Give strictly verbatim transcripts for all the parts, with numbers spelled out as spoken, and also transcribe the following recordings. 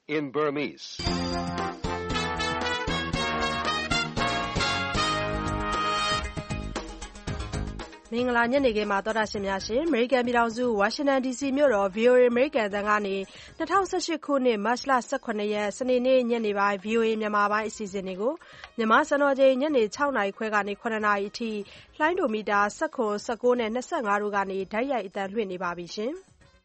in Burmese. မင်္ဂလာညနေခင်းမှာတော်တာရှင်များရှင်အမေရိကန်ပြည်ထောင်စုဝါရှင်တန်ဒီစီမြို့တော် ဗီအိုအေ အမေရိကန်အသံကနေ၂၀၁၈ခုနှစ်မတ်လ၁၇ရက်စနေနေ့ညနေပိုင်း ဗီအိုအေမြန်မာပိုင်းအစီအစဉ်တွေကိုမြန်မာစံတော်ချိန်ညနေ၆နာရီခွဲကနေ၇နာရီအထိလှိုင်းဒိုမီတာ၁၇ ၁၉နဲ့၂၅တို့ကနေဓာတ်ရိုက်အသံလွှင့်နေပါပြီရှင်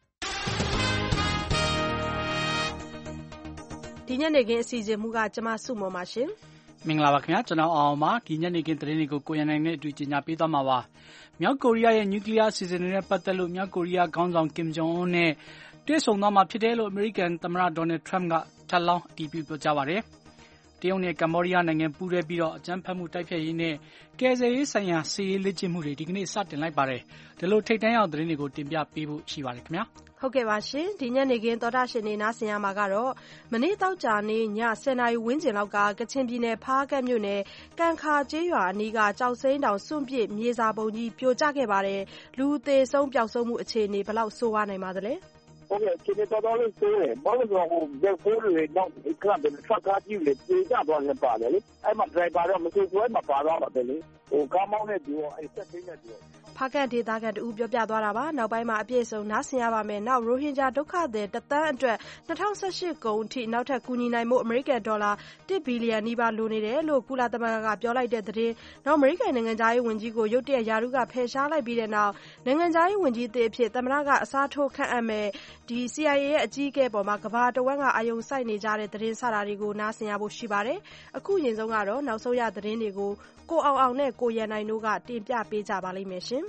ဒီညနေခင်းအစီအစဉ်မူကကျမစုမော်ပါရှင်မင်္ဂလာပါခင်ဗျာကျွန်တော်အောင်ပါဒီညနေခင်းသတင်းတွေကိုကိုရန်နိုင်နဲ့အတူကြီးညာပေးသွားမှာပါမြောက်ကိုရီးယားရဲ့နျူကလ িয়ার အစီအစဉ်တွေနဲ့ပတ်သက်လို့မြောက်ကိုရီးယားခေါင်းဆောင်ကင်ဂျုံအွန်းနဲ့တွေ့ဆုံသွားမှာဖြစ်တယ်လို့အမေရိကန်သမ္မတဒေါ်နယ်ထရမ့်ကထပ်လောင်းအတည်ပြုပြောကြားပါတယ်တရုတ်နဲ့ကမ္ဘောဒီးယားနိုင်ငံပူးတွဲပြီးတော့အကြမ်းဖက်မှုတိုက်ဖျက်ရေးနဲ့ကယ်ဆယ်ရေးဆိုင်ရာစစ်ရေးလေ့ကျင့်မှုတွေဒီကနေ့စတင်လိုက်ပါတယ်ဒီလိုထိပ်တန်းရောက်သတင်းတွေကိုတင်ပြပေးဖို့ရှိပါတယ်ခင်ဗျာဟုတ်ကဲ့ပါရှင်ဒီညနေခင်းသောတာရှင်နေနားဆင်ရမှာကတော့မနေ့တောက်ကြနေ့ည၁၀နာရီဝန်းကျင်လောက်ကကချင်ပြည်နယ်ဖားကတ်မြို့နယ်ကန်ခါကျေးရွာအနီးကကြောက်စိမ်းတောင်စွန့်ပစ်မြေစာပုံကြီးပြိုကျခဲ့ပါတယ်လူသေးဆုံးပျောက်ဆုံးမှုအခြေအနေဘယ်လောက်ဆိုးဝါးနိုင်ပါသလဲဟုတ်ကဲ့ဒီတော်တော်လေးဆိုးတယ်ဘာလို့လဲဆိုတော့ဟိုဘယ်ဖိုးတွေတော့ခန့်တယ်ဆက်ကားကြီးလေပြေးကြသွားတယ်ပါလေအဲ့မှာ driver တော့မဆိုးဘူးအဲ့မှာပါတော့တယ်လေဟိုကားမောင်းတဲ့သူရောအဲ့ဆက်သိမ်းတဲ့သူရောဖားကတ်ဒေသခံတူပြောပြသွားတာပါနောက်ပိုင်းမှာအပြည့်အစုံနားဆင်ရပါမယ်နောက်ရိုဟင်ဂျာဒုက္ခသည်တသန်းအတွက်၂၀၁၈ကုန်အထိနောက်ထပ်ကူညီနိုင်မှုအမေရိကန်ဒေါ်လာတစ်ဘီလီယံနီးပါးလိုနေတယ်လို့ကုလသမဂ္ဂကပြောလိုက်တဲ့သတင်းနောက်အမေရိကန်နိုင်ငံသားရေးဝန်ကြီးကိုရုတ်တရက်ယာရုကဖယ်ရှားလိုက်ပြီးတဲ့နောက်နိုင်ငံသားရေးဝန်ကြီးအသစ်အဖြစ်သမ္မတကအစားထိုးခန့်အပ်မယ်ဒီ စီ အိုင် အေ ရဲ့အကြီးအကဲပေါ်မှာကဘာတဝန်းကအာယုံစိုက်နေကြတဲ့သတင်းစတာတွေကိုနားဆင်ရဖို့ရှိပါတယ်အခုရင်ဆုံးကတော့နောက်ဆုံးရသတင်းတွေကိုကိုအောင်အောင်နဲ့ကိုရန်နိုင်တို့ကတင်ပြပေးကြပါလိမ့်မယ်ရှင်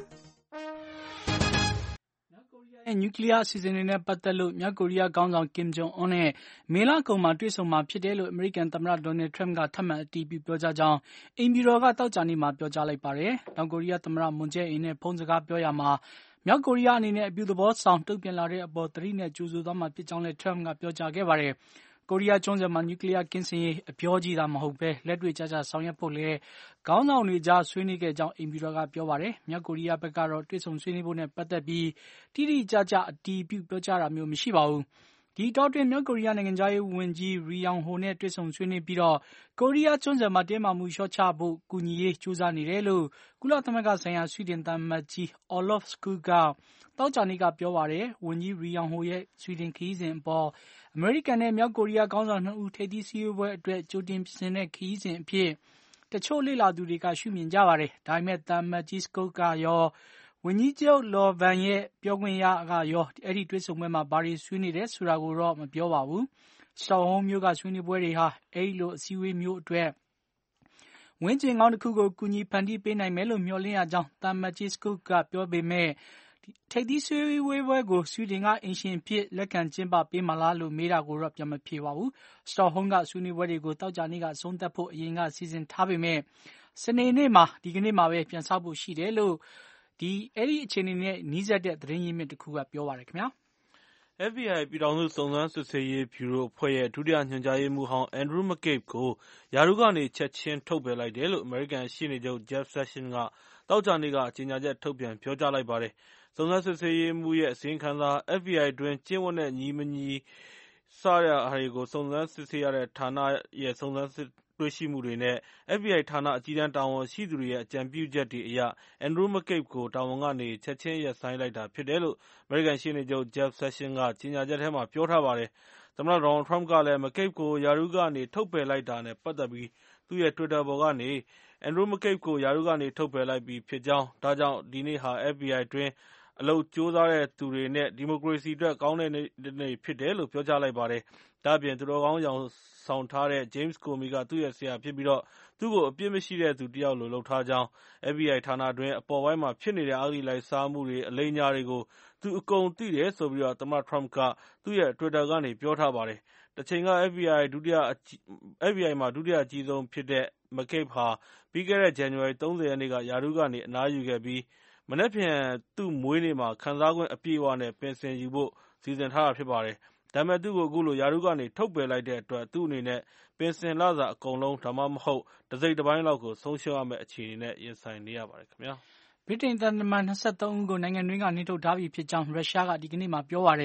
နျူကလ িয়ার အစီအစဉ်တွေနဲ့ပတ်သက်လို့မြောက်ကိုရီးယားခေါင်းဆောင်ကင်ဂျုံအွန်းနဲ့မေလကုန်မှာတွေ့ဆုံမှာဖြစ်တယ်လို့အမေရိကန်သမ္မတဒေါ်နယ်ထရမ့်ကထပ်မံအတည်ပြုပြောကြားကြောင်းအိမ်ဖြူတော်ကသောကြာနေ့မှာပြောကြားလိုက်ပါတယ်။တောင်ကိုရီးယားသမ္မတမွန်ဂျေအင်းနဲ့ဖုန်းစကားပြောရမှာမြောက်ကိုရီးယားအနေနဲ့အပြုသဘောဆောင်တုံ့ပြန်လာတဲ့အပေါ်သတိနဲ့ကြိုဆိုသွားမှာဖြစ်ကြောင်းလည်းထရမ့်ကပြောကြားခဲ့ပါတယ်။ကိုရီးယားကျွန်းဆွယ်မှာနျူကလ িয়ার ကင်းစင်ရေးအပြောကြီးသာမဟုတ်ပဲလက်တွေ့ကျကျဆောင်ရွက်ဖို့လည်းခေါင်းဆောင်တွေကြားဆွေးနွေးခဲ့ကြောင်းအိမ်ဖြူတော်ကပြောပါတယ်။မြောက်ကိုရီးယားဘက်ကတော့တွေ့ဆုံဆွေးနွေးဖို့နဲ့ပတ်သက်ပြီးတိတိကျကျအတည်ပြုပြောကြားတာမျိုးမရှိပါဘူး။ဒီတောတွင်မြောက်ကိုရီးယားနိုင်ငံသားရေးဝန်ကြီးရီယောင်ဟိုနဲ့တွေ့ဆုံဆွေးနွေးပြီးတော့ကိုရီးယားကျွန်းဆွယ်မှာတင်းမာမှုလျှော့ချဖို့ကူညီရေးကြိုးစားနေတယ်လို့ကုလသမဂ္ဂဆိုင်ရာဆွီဒင်သံအမတ်ကြီး Olof Skoog ကတောကြာနေ့ကပြောပါတယ်။ဝန်ကြီးရီယောင်ဟိုရဲ့ဆွီဒင်ခရီးစဉ်အပေါ်အမေရိကန်နဲ့မြောက်ကိုရီးယားခေါင်းဆောင်နှစ်ဦးထိပ်သီးစည်းဝေးပွဲအတွက်ကြိုတင်ပြင်ဆင်တဲ့ခရီးစဉ်အဖြစ်တချို့လေ့လာသူတွေကရှုမြင်ကြပါတယ်။ဒါပေမဲ့သံအမတ်ကြီး Skoog ကရောဝန်ကြီးချုပ်လော်ဗန်ရဲ့ပြောခွင့်ရကရောအဲ့ဒီတွေ့ဆုံပွဲမှာဘာတွေဆွေးနွေးတယ်ဆိုတာကိုတော့မပြောပါဘူး။ဆော်ဟုံးမျိုးကဆွေးနွေးပွဲတွေဟာအဲ့ဒီလိုအစည်းအဝေးမျိုးအတွက်ဝင်းကျင်ကောင်းတစ်ခုကိုကူညီဖန်တီးပေးနိုင်မယ်လို့မျှော်လင့်ရကြောင်းသံအမတ်ကြီး Skoog ကပြောပေမဲ့ထိပ်သီးဆွေးနွေးပွဲကိုဆွီဒင်ကအင်ရှင်ဖြစ်လက်ခံကျင်းပပေးမလားလို့မေးတာကိုတော့ပြန်မဖြေပါဘူး။စတော့ဟုံးကဆွေးနွေးပွဲတွေကိုတောက်ကြနေ့ကအဆုံးသတ်ဖို့အရင်ကစီစဉ်ထားပေမဲ့စနေနေ့မှာဒီကနေ့မှာပဲပြန်ဆောက်ဖို့ရှိတယ်လို့ဒီအဲ့ဒီအခြေအနေနဲ့နီးစပ်တဲ့သတင်းရင်းမြစ်တစ်ခုကပြောပါတယ်ခင်ဗျာ။ အက်ဖ်ဘီအိုင် ပြည်ထောင်စုစုံစမ်းစစ်ဆေးရေးဗျူရိုအဖွဲ့ရဲ့ဒုတိယညွှန်ကြားရေးမှူးဟောင်း Andrew McCabe ကိုရာထူးကနေချက်ချင်းထုတ်ပယ်လိုက်တယ်လို့အမေရိကန်ရှေ့နေချုပ် Jeff Sessions ကသောကြာနေ့ကကြေညာချက်ထုတ်ပြန်ပြောကြားလိုက်ပါတယ်။စုံစမ်းစစ်ဆေးရေးမှူးရဲ့အစီရင်ခံစာ အက်ဖ်ဘီအိုင် အတွင်းကျင့်ဝတ်နဲ့ညီမညီစတဲ့ဟာတွေကိုစုံစမ်းစစ်ဆေးရတဲ့ဌာနရဲ့စုံစမ်းတွေ့ရှိမှုတွေနဲ့ အက်ဖ်ဘီအိုင် ဌာနအကြီးတန်းတာဝန်ရှိသူတွေရဲ့အကြံပြုချက်တွေအရ Andrew McCabe ကိုတာဝန်ကနေချက်ချင်းရပ်ဆိုင်းလိုက်တာဖြစ်တယ်လို့အမေရိကန်ရှေ့နေချုပ် Jeff Sessions ကကြေညာချက်ထဲမှာပြောထားပါတယ်။သမ္မတဒေါ်နယ်ထရမ့်ကလည်း McCabe ကိုရာထူးကနေထုတ်ပယ်လိုက်တာနဲ့ပတ်သက်ပြီးသူ့ရဲ့ Twitter ပေါ်ကနေ Andrew McCabe ကိုရာထူးကနေထုတ်ပယ်လိုက်ပြီဖြစ်ကြောင်းဒါကြောင့်ဒီနေ့ဟာ အက်ဖ်ဘီအိုင် အတွင်းအလုပ်ကြိုးစားတဲ့သူတွေနဲ့ဒီမိုကရေစီအတွက်ကောင်းတဲ့နေ့ဖြစ်တယ်လို့ပြောကြားလိုက်ပါတယ်။ဒါ့အပြင်သူတော်ကောင်းယောင်ဆောင်ထားတဲ့ James Comey ကသူ့ရဲ့ဆရာဖြစ်ပြီးတော့သူ့ကိုအပြစ်မရှိတဲ့သူတယောက်လိုလုပ်ထားကြောင်း အက်ဖ်ဘီအိုင် ဌာနအတွင်းအပေါ်ပိုင်းမှာဖြစ်နေတဲ့အဂတိလိုက်စားမှုတွေအလိမ်အညာတွေကိုသူအကုန်သိတယ်ဆိုပြီးတော့သမ္မတထရမ့်ကသူ့ရဲ့ Twitter ကနေပြောထားပါတယ်။တချိန်က အက်ဖ်ဘီအိုင် ဒုတိယအကြီးဆုံးဖြစ်တဲ့ McCabe ဟာပြီးခဲ့တဲ့ဇန်နဝါရီလ ၃၀ ရက်နေ့ကရာထူးကနေအနားယူခဲ့ပြီးမနက်ဖြန်သူ့မွေးနေ့မှာခံစားခွင့်အပြည့်အဝနဲ့ပင်စင်ယူဖို့စီစဉ်ထားတာဖြစ်ပါတယ်။ဒါပေမဲ့သူ့ကိုအခုလိုရာထူးကနေထုတ်ပယ်လိုက်တဲ့အတွက်သူ့အနေနဲ့ပင်စင်လစာအကုန်လုံးဒါမှမဟုတ်တစိတ်တပိုင်းလောက်ကိုဆုံးရှုံးရမယ့်အခြေအနေနဲ့ရင်ဆိုင်နေရပါတယ်ခင်ဗျာ။ဗြိတိန်သံတမန်၂၃ဦးကိုနိုင်ငံတွင်းကနှင်ထုတ်ထားပြီဖြစ်ကြောင်းရုရှားကဒီကနေ့မှာပြောပါတယ်။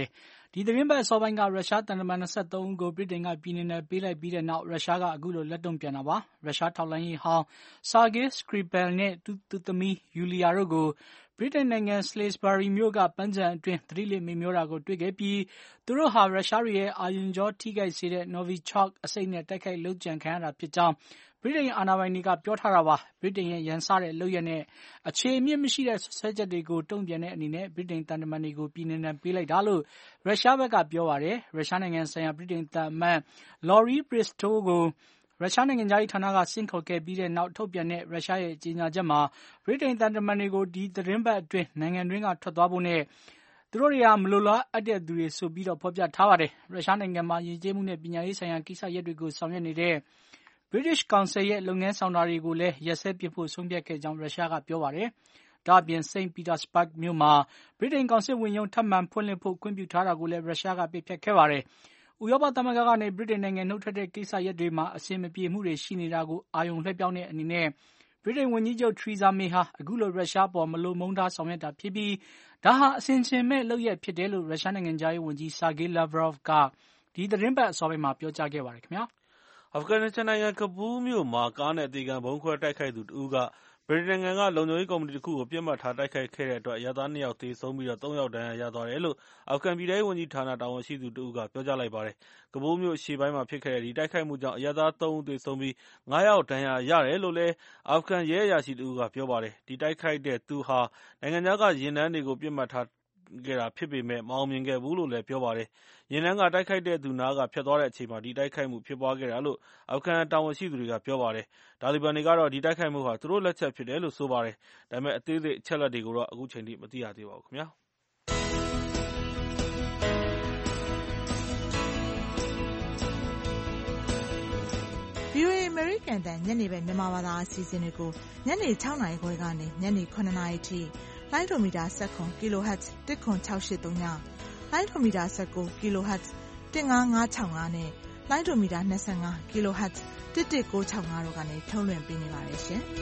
ဒီသတင်းပတ်အစောပိုင်းကရုရှားတန်တမန်၂၃ဦးကိုဗြိတိန်ကပြည်နှင်ဒဏ်ပေးလိုက်ပြီးတဲ့နောက်ရုရှားကအခုလိုလက်တုံ့ပြန်တာပါ။ရုရှားထောက်လှမ်းရေးဟောင်း Sergei Skripal နဲ့သူ့သမီး Yulia တို့ကိုဗြိတိန်နိုင်ငံ Salisbury မြို့ကပန်းခြံအတွင်းသတိလစ်မေ့မျောတာကိုတွေ့ခဲ့ပြီးသူတို့ဟာရုရှားတွေရဲ့အာရုံကြောထိခိုက်စေတဲ့ Novichok အဆိပ်နဲ့တိုက်ခိုက်လုပ်ကြံခံရတာဖြစ်ကြောင်းဗြိတိန်အာဏာပိုင်တွေကပြောထားတာပါ။ဗြိတိန်ရဲ့ရန်စတဲ့လုပ်ရပ်နဲ့အခြေအမြစ်မရှိတဲ့ဆွဲချက်တွေကိုတုံ့ပြန်တဲ့အနေနဲ့ဗြိတိန်တန်တမန်တွေကိုပြည်နှင်ဒဏ်ပေးလိုက်တာလို့ရုရှားဘက်ကပြောပါတယ်။ရုရှားနိုင်ငံဆိုင်ရာဗြိတိန်သံအမတ် Laurie Bristow ကိုရုရှားနိုင်ငံသားရေးဌာနကဆင့်ခေါ်ခဲ့ပြီးတဲ့နောက်ထုတ်ပြန်တဲ့ရုရှားရဲ့ကြေညာချက်မှာဗြိတိန်တန်တမန်တွေကိုဒီသတင်းပတ်အတွင်းနိုင်ငံတွင်းကထွက်သွားဖို့နဲ့သူတို့တွေဟာမလိုလားအပ်တဲ့သူတွေဆိုပြီးတော့ဖော်ပြထားပါတယ်။ရုရှားနိုင်ငံမှာယဉ်ကျေးမှုနဲ့ပညာရေးဆိုင်ရာကိစ္စရပ်တွေကိုဆောင်ရွက်နေတဲ့ British Council ရဲ့လုပ်ငန်းဆောင်တာတွေကိုလည်းရက်စဲပစ်ဖို့ဆုံးဖြတ်ခဲ့ကြောင်းရုရှားကပြောပါတယ်။ဒါ့အပြင် Saint Petersburg မြို့မှာဗြိတိန်ကောင်စစ်ဝင်ရုံးထပ်မံဖွင့်လှစ်ဖို့ခွင့်ပြုထားတာကိုလည်းရုရှားကပယ်ဖျက်ခဲ့ပါတယ်။ဥရောပသမဂ္ဂကနေဗြိတိန်နိုင်ငံနှုတ်ထွက်တဲ့ကိစ္စရပ်တွေမှာအဆင်မပြေမှုတွေရှိနေတာကိုအာရုံလွှဲပြောင်းတဲ့အနေနဲ့ဗြိတိန်ဝန်ကြီးချုပ် Theresa May ဟာအခုလိုရုရှားပေါ်မလိုမုန်းထားဆောင်ရွက်တာဖြစ်ပြီးဒါဟာအဆင်ခြင်မဲ့လုပ်ရပ်ဖြစ်တယ်လို့ရုရှားနိုင်ငံသားရေးဝန်ကြီး Sergei Lavrov ကဒီသတင်းပတ်အစောပိုင်းမှာပြောကြားခဲ့ပါတယ်ခင်ဗျာ။အာဖဂန်နစ္စတန်နိုင်ငံကဘူးလ်မြို့မှာကားနဲ့အသေခံဗုံးခွဲတိုက်ခိုက်သူတဦးကဗြိတိန်နိုင်ငံကလုံခြုံရေးကော်မတီတခုကိုပစ်မှတ်ထားတိုက်ခိုက်ခဲ့တဲ့အတွက်အရပ်သားနှစ်ယောက်သေဆုံးပြီးသုံးယောက်ဒဏ်ရာရသွားတယ်လို့အာဖဂန်ပြည်ထဲရေးဝန်ကြီးဌာနတာဝန်ရှိသူတဦးကပြောကြားလိုက်ပါတယ်။ကဘူးလ်မြို့အရှေ့ပိုင်းမှာဖြစ်ခဲ့တဲ့ဒီတိုက်ခိုက်မှုကြောင့်အရပ်သားသုံးဦးသေဆုံးပြီးငါးယောက်ဒဏ်ရာရတယ်လို့လည်းအာဖဂန်ရဲအရာရှိတဦးကပြောပါတယ်။ဒီတိုက်ခိုက်တဲ့သူဟာနိုင်ငံခြားကယာဉ်တန်းတွေကိုပစ်မှတ်ထားခဲ့တာဖြစ်ပေမဲ့မအောင်မြင်ခဲ့ဘူးလို့လည်းပြောပါတယ်။ယာဉ်တန်းကတိုက်ခိုက်တဲ့သူနားကဖြတ်သွားတဲ့အချိန်မှာဒီတိုက်ခိုက်မှုဖြစ်ပွားခဲ့တာလို့အာဖဂန်တာဝန်ရှိသူတွေကပြောပါတယ်။တာလီဘန်တွေကတော့ဒီတိုက်ခိုက်မှုဟာသူတို့လက်ချက်ဖြစ်တယ်လို့ဆိုပါတယ်။ဒါပေမဲ့အသေးစိတ်အချက်အလက်တွေကိုတော့အခုချိန်ထိမသိရသေးပါဘူးခင်ဗျာ။ VOA အမေရိကန်တန်ညနေပဲမြန်မာဘာသာအစီအစဉ်တွေကိုညနေ၆နာရီခွဲကနေညနေ၇နာရီထိလိုင်းဒိုမီတာ၁၇ kHz ၁ခွန်၆၈၃ညလိုင်းဒိုမီတာ၁၉ kHz ၁၅၅၆၅နဲ့လိုင်းဒိုမီတာ၂၅ kHz ၁၁၉၆၅တို့ကနေထုတ်လွှင့်ပေးနေပါတယ်ရှင်။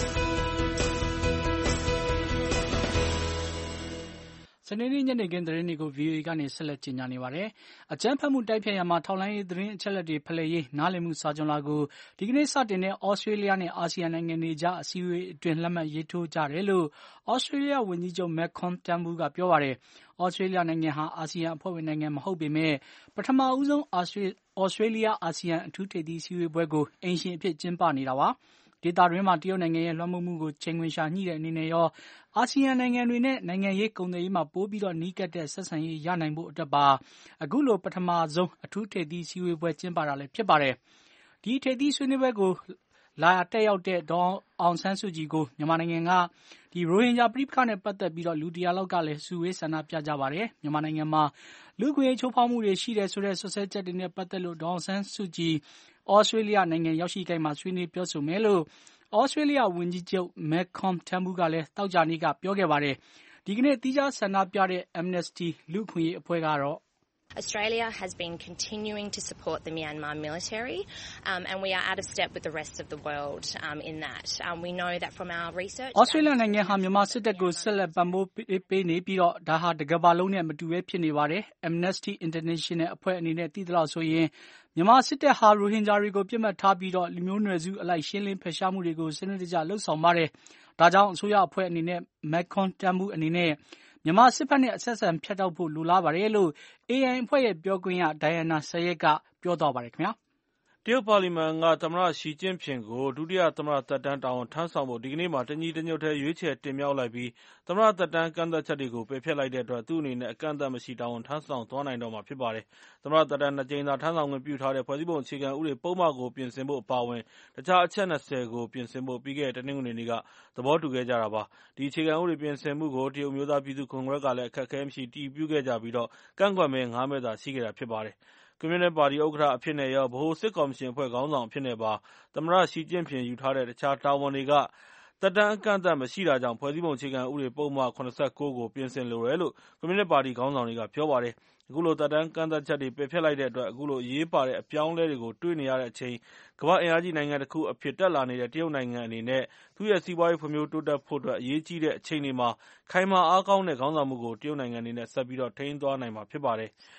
စနေနေ့ညနေခင်းသတင်းတွေကို VOA ကနေဆက်လက်ကြေညာနေပါတယ်။အကြမ်းဖက်မှုတိုက်ဖျက်ရမှာထောက်လှမ်းရေးသတင်းအချက်အလက်တွေဖလှယ်ရေးနားလည်မှုစာချုပ်လာကိုဒီကနေ့စတင်တဲ့ဩစတြေးလျနဲ့အာဆီယံနိုင်ငံတွေကြားအစည်းအဝေးအတွင်းလက်မှတ်ရေးထိုးကြတယ်လို့ဩစတြေးလျဝန်ကြီးချုပ် Malcolm Turnbull ကပြောပါတယ်။ဩစတြေးလျနိုင်ငံဟာအာဆီယံအဖွဲ့ဝင်နိုင်ငံမဟုတ်ပေမဲ့ပထမဦးဆုံးဩစတြေးလျအာဆီယံအထူးထိပ်သီးအစည်းအဝေးပွဲကိုအိမ်ရှင်အဖြစ်ကျင်းပနေတာပါ။ဒေသတွင်းမှာတရုတ်နိုင်ငံရဲ့လွှမ်းမိုးမှုကိုချိန်ခွင်လျှာညှိတဲ့အနေနဲ့ရောအာဆီယံနိုင်ငံတွေနဲ့နိုင်ငံရေးကုန်သွယ်ရေးမှာပိုပြီးတော့နီးကပ်တဲ့ဆက်ဆံရေးရနိုင်ဖို့အတွက်ပါအခုလိုပထမဆုံးအထူးထိပ်သီးစည်းဝေးပွဲကျင်းပတာလည်းဖြစ်ပါတယ်။ဒီထိပ်သီးဆွေးနွေးပွဲကိုလာတက်ရောက်တဲ့ဒေါ်အောင်ဆန်းစုကြည်ကိုမြန်မာနိုင်ငံကဒီရိုဟင်ဂျာပြည်ပခါနဲ့ပတ်သက်ပြီးတော့လူတရာလောက်ကလည်းစုဝေးဆန္ဒပြကြပါတယ်။မြန်မာနိုင်ငံမှာလူ့ခွင့်ရေးချိုးဖောက်မှုတွေရှိတယ်ဆိုတဲ့ဆွဆွဲချက်တွေနဲ့ပတ်သက်လို့ဒေါ်အောင်ဆန်းစုကြည်ဩစတြေးလျနိုင်ငံရောက်ရှိခိုင်မှာဆွေးနွေးပြောဆိုမယ်လို့ဩစတြေးလျဝန်ကြီးချုပ် Malcolm Turnbull ကလည်းသောကြာနေ့ကပြောခဲ့ပါတယ်။ဒီကနေ့သီးခြားဆန္ဒပြတဲ့ Amnesty လူ့အခွင့်အရေးအဖွဲ့ကတော့ Australia has been continuing to support the Myanmar military um, and we are out of step with the rest of the world um, in that. Um, we know that from our research... Australia နိုင်ငံဟာမြန်မာစစ်တပ်ကိုဆက်လက်ပံ့ပိုးပေးနေပြီးတော့ဒါဟာတကမ္ဘာလုံးနဲ့မတူဘဲဖြစ်နေပါတယ်။ Amnesty International အဖွဲ့အနေနဲ့သိသလောက်ဆိုရင်မြန်မာစစ်တပ်ဟာရိုဟင်ဂျာတွေကိုပြစ်မှတ်ထားပြီးတော့လူမျိုးနွယ်စုအလိုက်ရှင်းလင်းဖယ်ရှားမှုတွေကိုစနစ်တကျလှုပ်ဆောင်ပါတယ်။ဒါကြောင့်အစိုးရအဖွဲ့အနေနဲ့ Malcolm Turnbull အနေနဲ့မြန်မာစစ်ဘက်နဲ့အဆက်အဆံဖြတ်တောက်ဖို့လိုလားပါတယ်လို့ အေအိုင် အဖွဲ့ရဲ့ပြောခွင့်ရ Diana Sayed ကပြောသွားပါတယ်ခင်ဗျာ။တရုတ်ပါလီမန်ကသမ္မတရှီကျင့်ဖျင်ကိုဒုတိယသမ္မတသက်တမ်းတာဝန်ထမ်းဆောင်ဖို့ဒီကနေ့မှာတညီတညွတ်တည်းရွေးချယ်တင်မြှောက်လိုက်ပြီးသမ္မတသက်တမ်းကန့်သတ်ချက်တွေကိုပယ်ဖျက်လိုက်တဲ့အတွက်သူ့အနေနဲ့အကန့်အသတ်မရှိတာဝန်ထမ်းဆောင်သွားနိုင်တော့မှာဖြစ်ပါတယ်။သမ္မတသက်တမ်းနှစ်ကြိမ်သာထမ်းဆောင်ခွင့်ပြုထားတဲ့ဖွဲ့စည်းပုံအခြေခံဥပဒေပုဒ်မကိုပြင်ဆင်ဖို့အပါအဝင်တခြားအချက်၂၀ကိုပြင်ဆင်ဖို့ပြီးခဲ့တဲ့တနင်္ဂနွေနေ့ကသဘောတူခဲ့ကြတာပါ။ဒီအခြေခံဥပဒေပြင်ဆင်မှုကိုတရုတ်မျိုးသားပြည်သူ့ကွန်ဂရက်ကလည်းအခက်အခဲမရှိအတည်ပြုခဲ့ကြပြီးတော့ကန့်ကွက်မဲငါးမဲသာရှိခဲ့တာဖြစ်ပါတယ်။ကွန်မြူနစ်ပါတီဥက္ကဋ္ဌအဖြစ်နဲ့ရောဗဟိုစစ်ကော်မရှင်အဖွဲ့ခေါင်းဆောင်အဖြစ်နဲ့ပါသမ္မတရှီကျင့်ဖျင်ယူထားတဲ့တခြားတာဝန်တွေကသက်တမ်းအကန့်အသတ်မရှိတာကြောင့်ဖွဲ့စည်းပုံအခြေခံဥပဒေပုဒ်မ၇၉ကိုပြင်ဆင်လိုတယ်လို့ကွန်မြူနစ်ပါတီခေါင်းဆောင်တွေကပြောပါတယ်။အခုလိုသက်တမ်းကန့်သတ်ချက်တွေပယ်ဖျက်လိုက်တဲ့အတွက်အခုလိုအရေးပါတဲ့အပြောင်းအလဲတွေကိုတွေ့နေရတဲ့အချိန်ကမ္ဘာ့အင်အားကြီးနိုင်ငံတစ်ခုအဖြစ်တက်လာနေတဲ့တရုတ်နိုင်ငံအနေနဲ့သူ့ရဲ့စီးပွားရေးဖွံ့ဖြိုးတိုးတက်ဖို့အတွက်အရေးကြီးတဲ့အချိန်တွေမှာခိုင်မာအားကောင်းတဲ့ခေါင်းဆောင်မှုကိုတရုတ်နိုင်ငံအနေနဲ့ဆက်ပြီးတော့ထိန်းသွားနိုင်မှာဖြစ်ပါတယ်။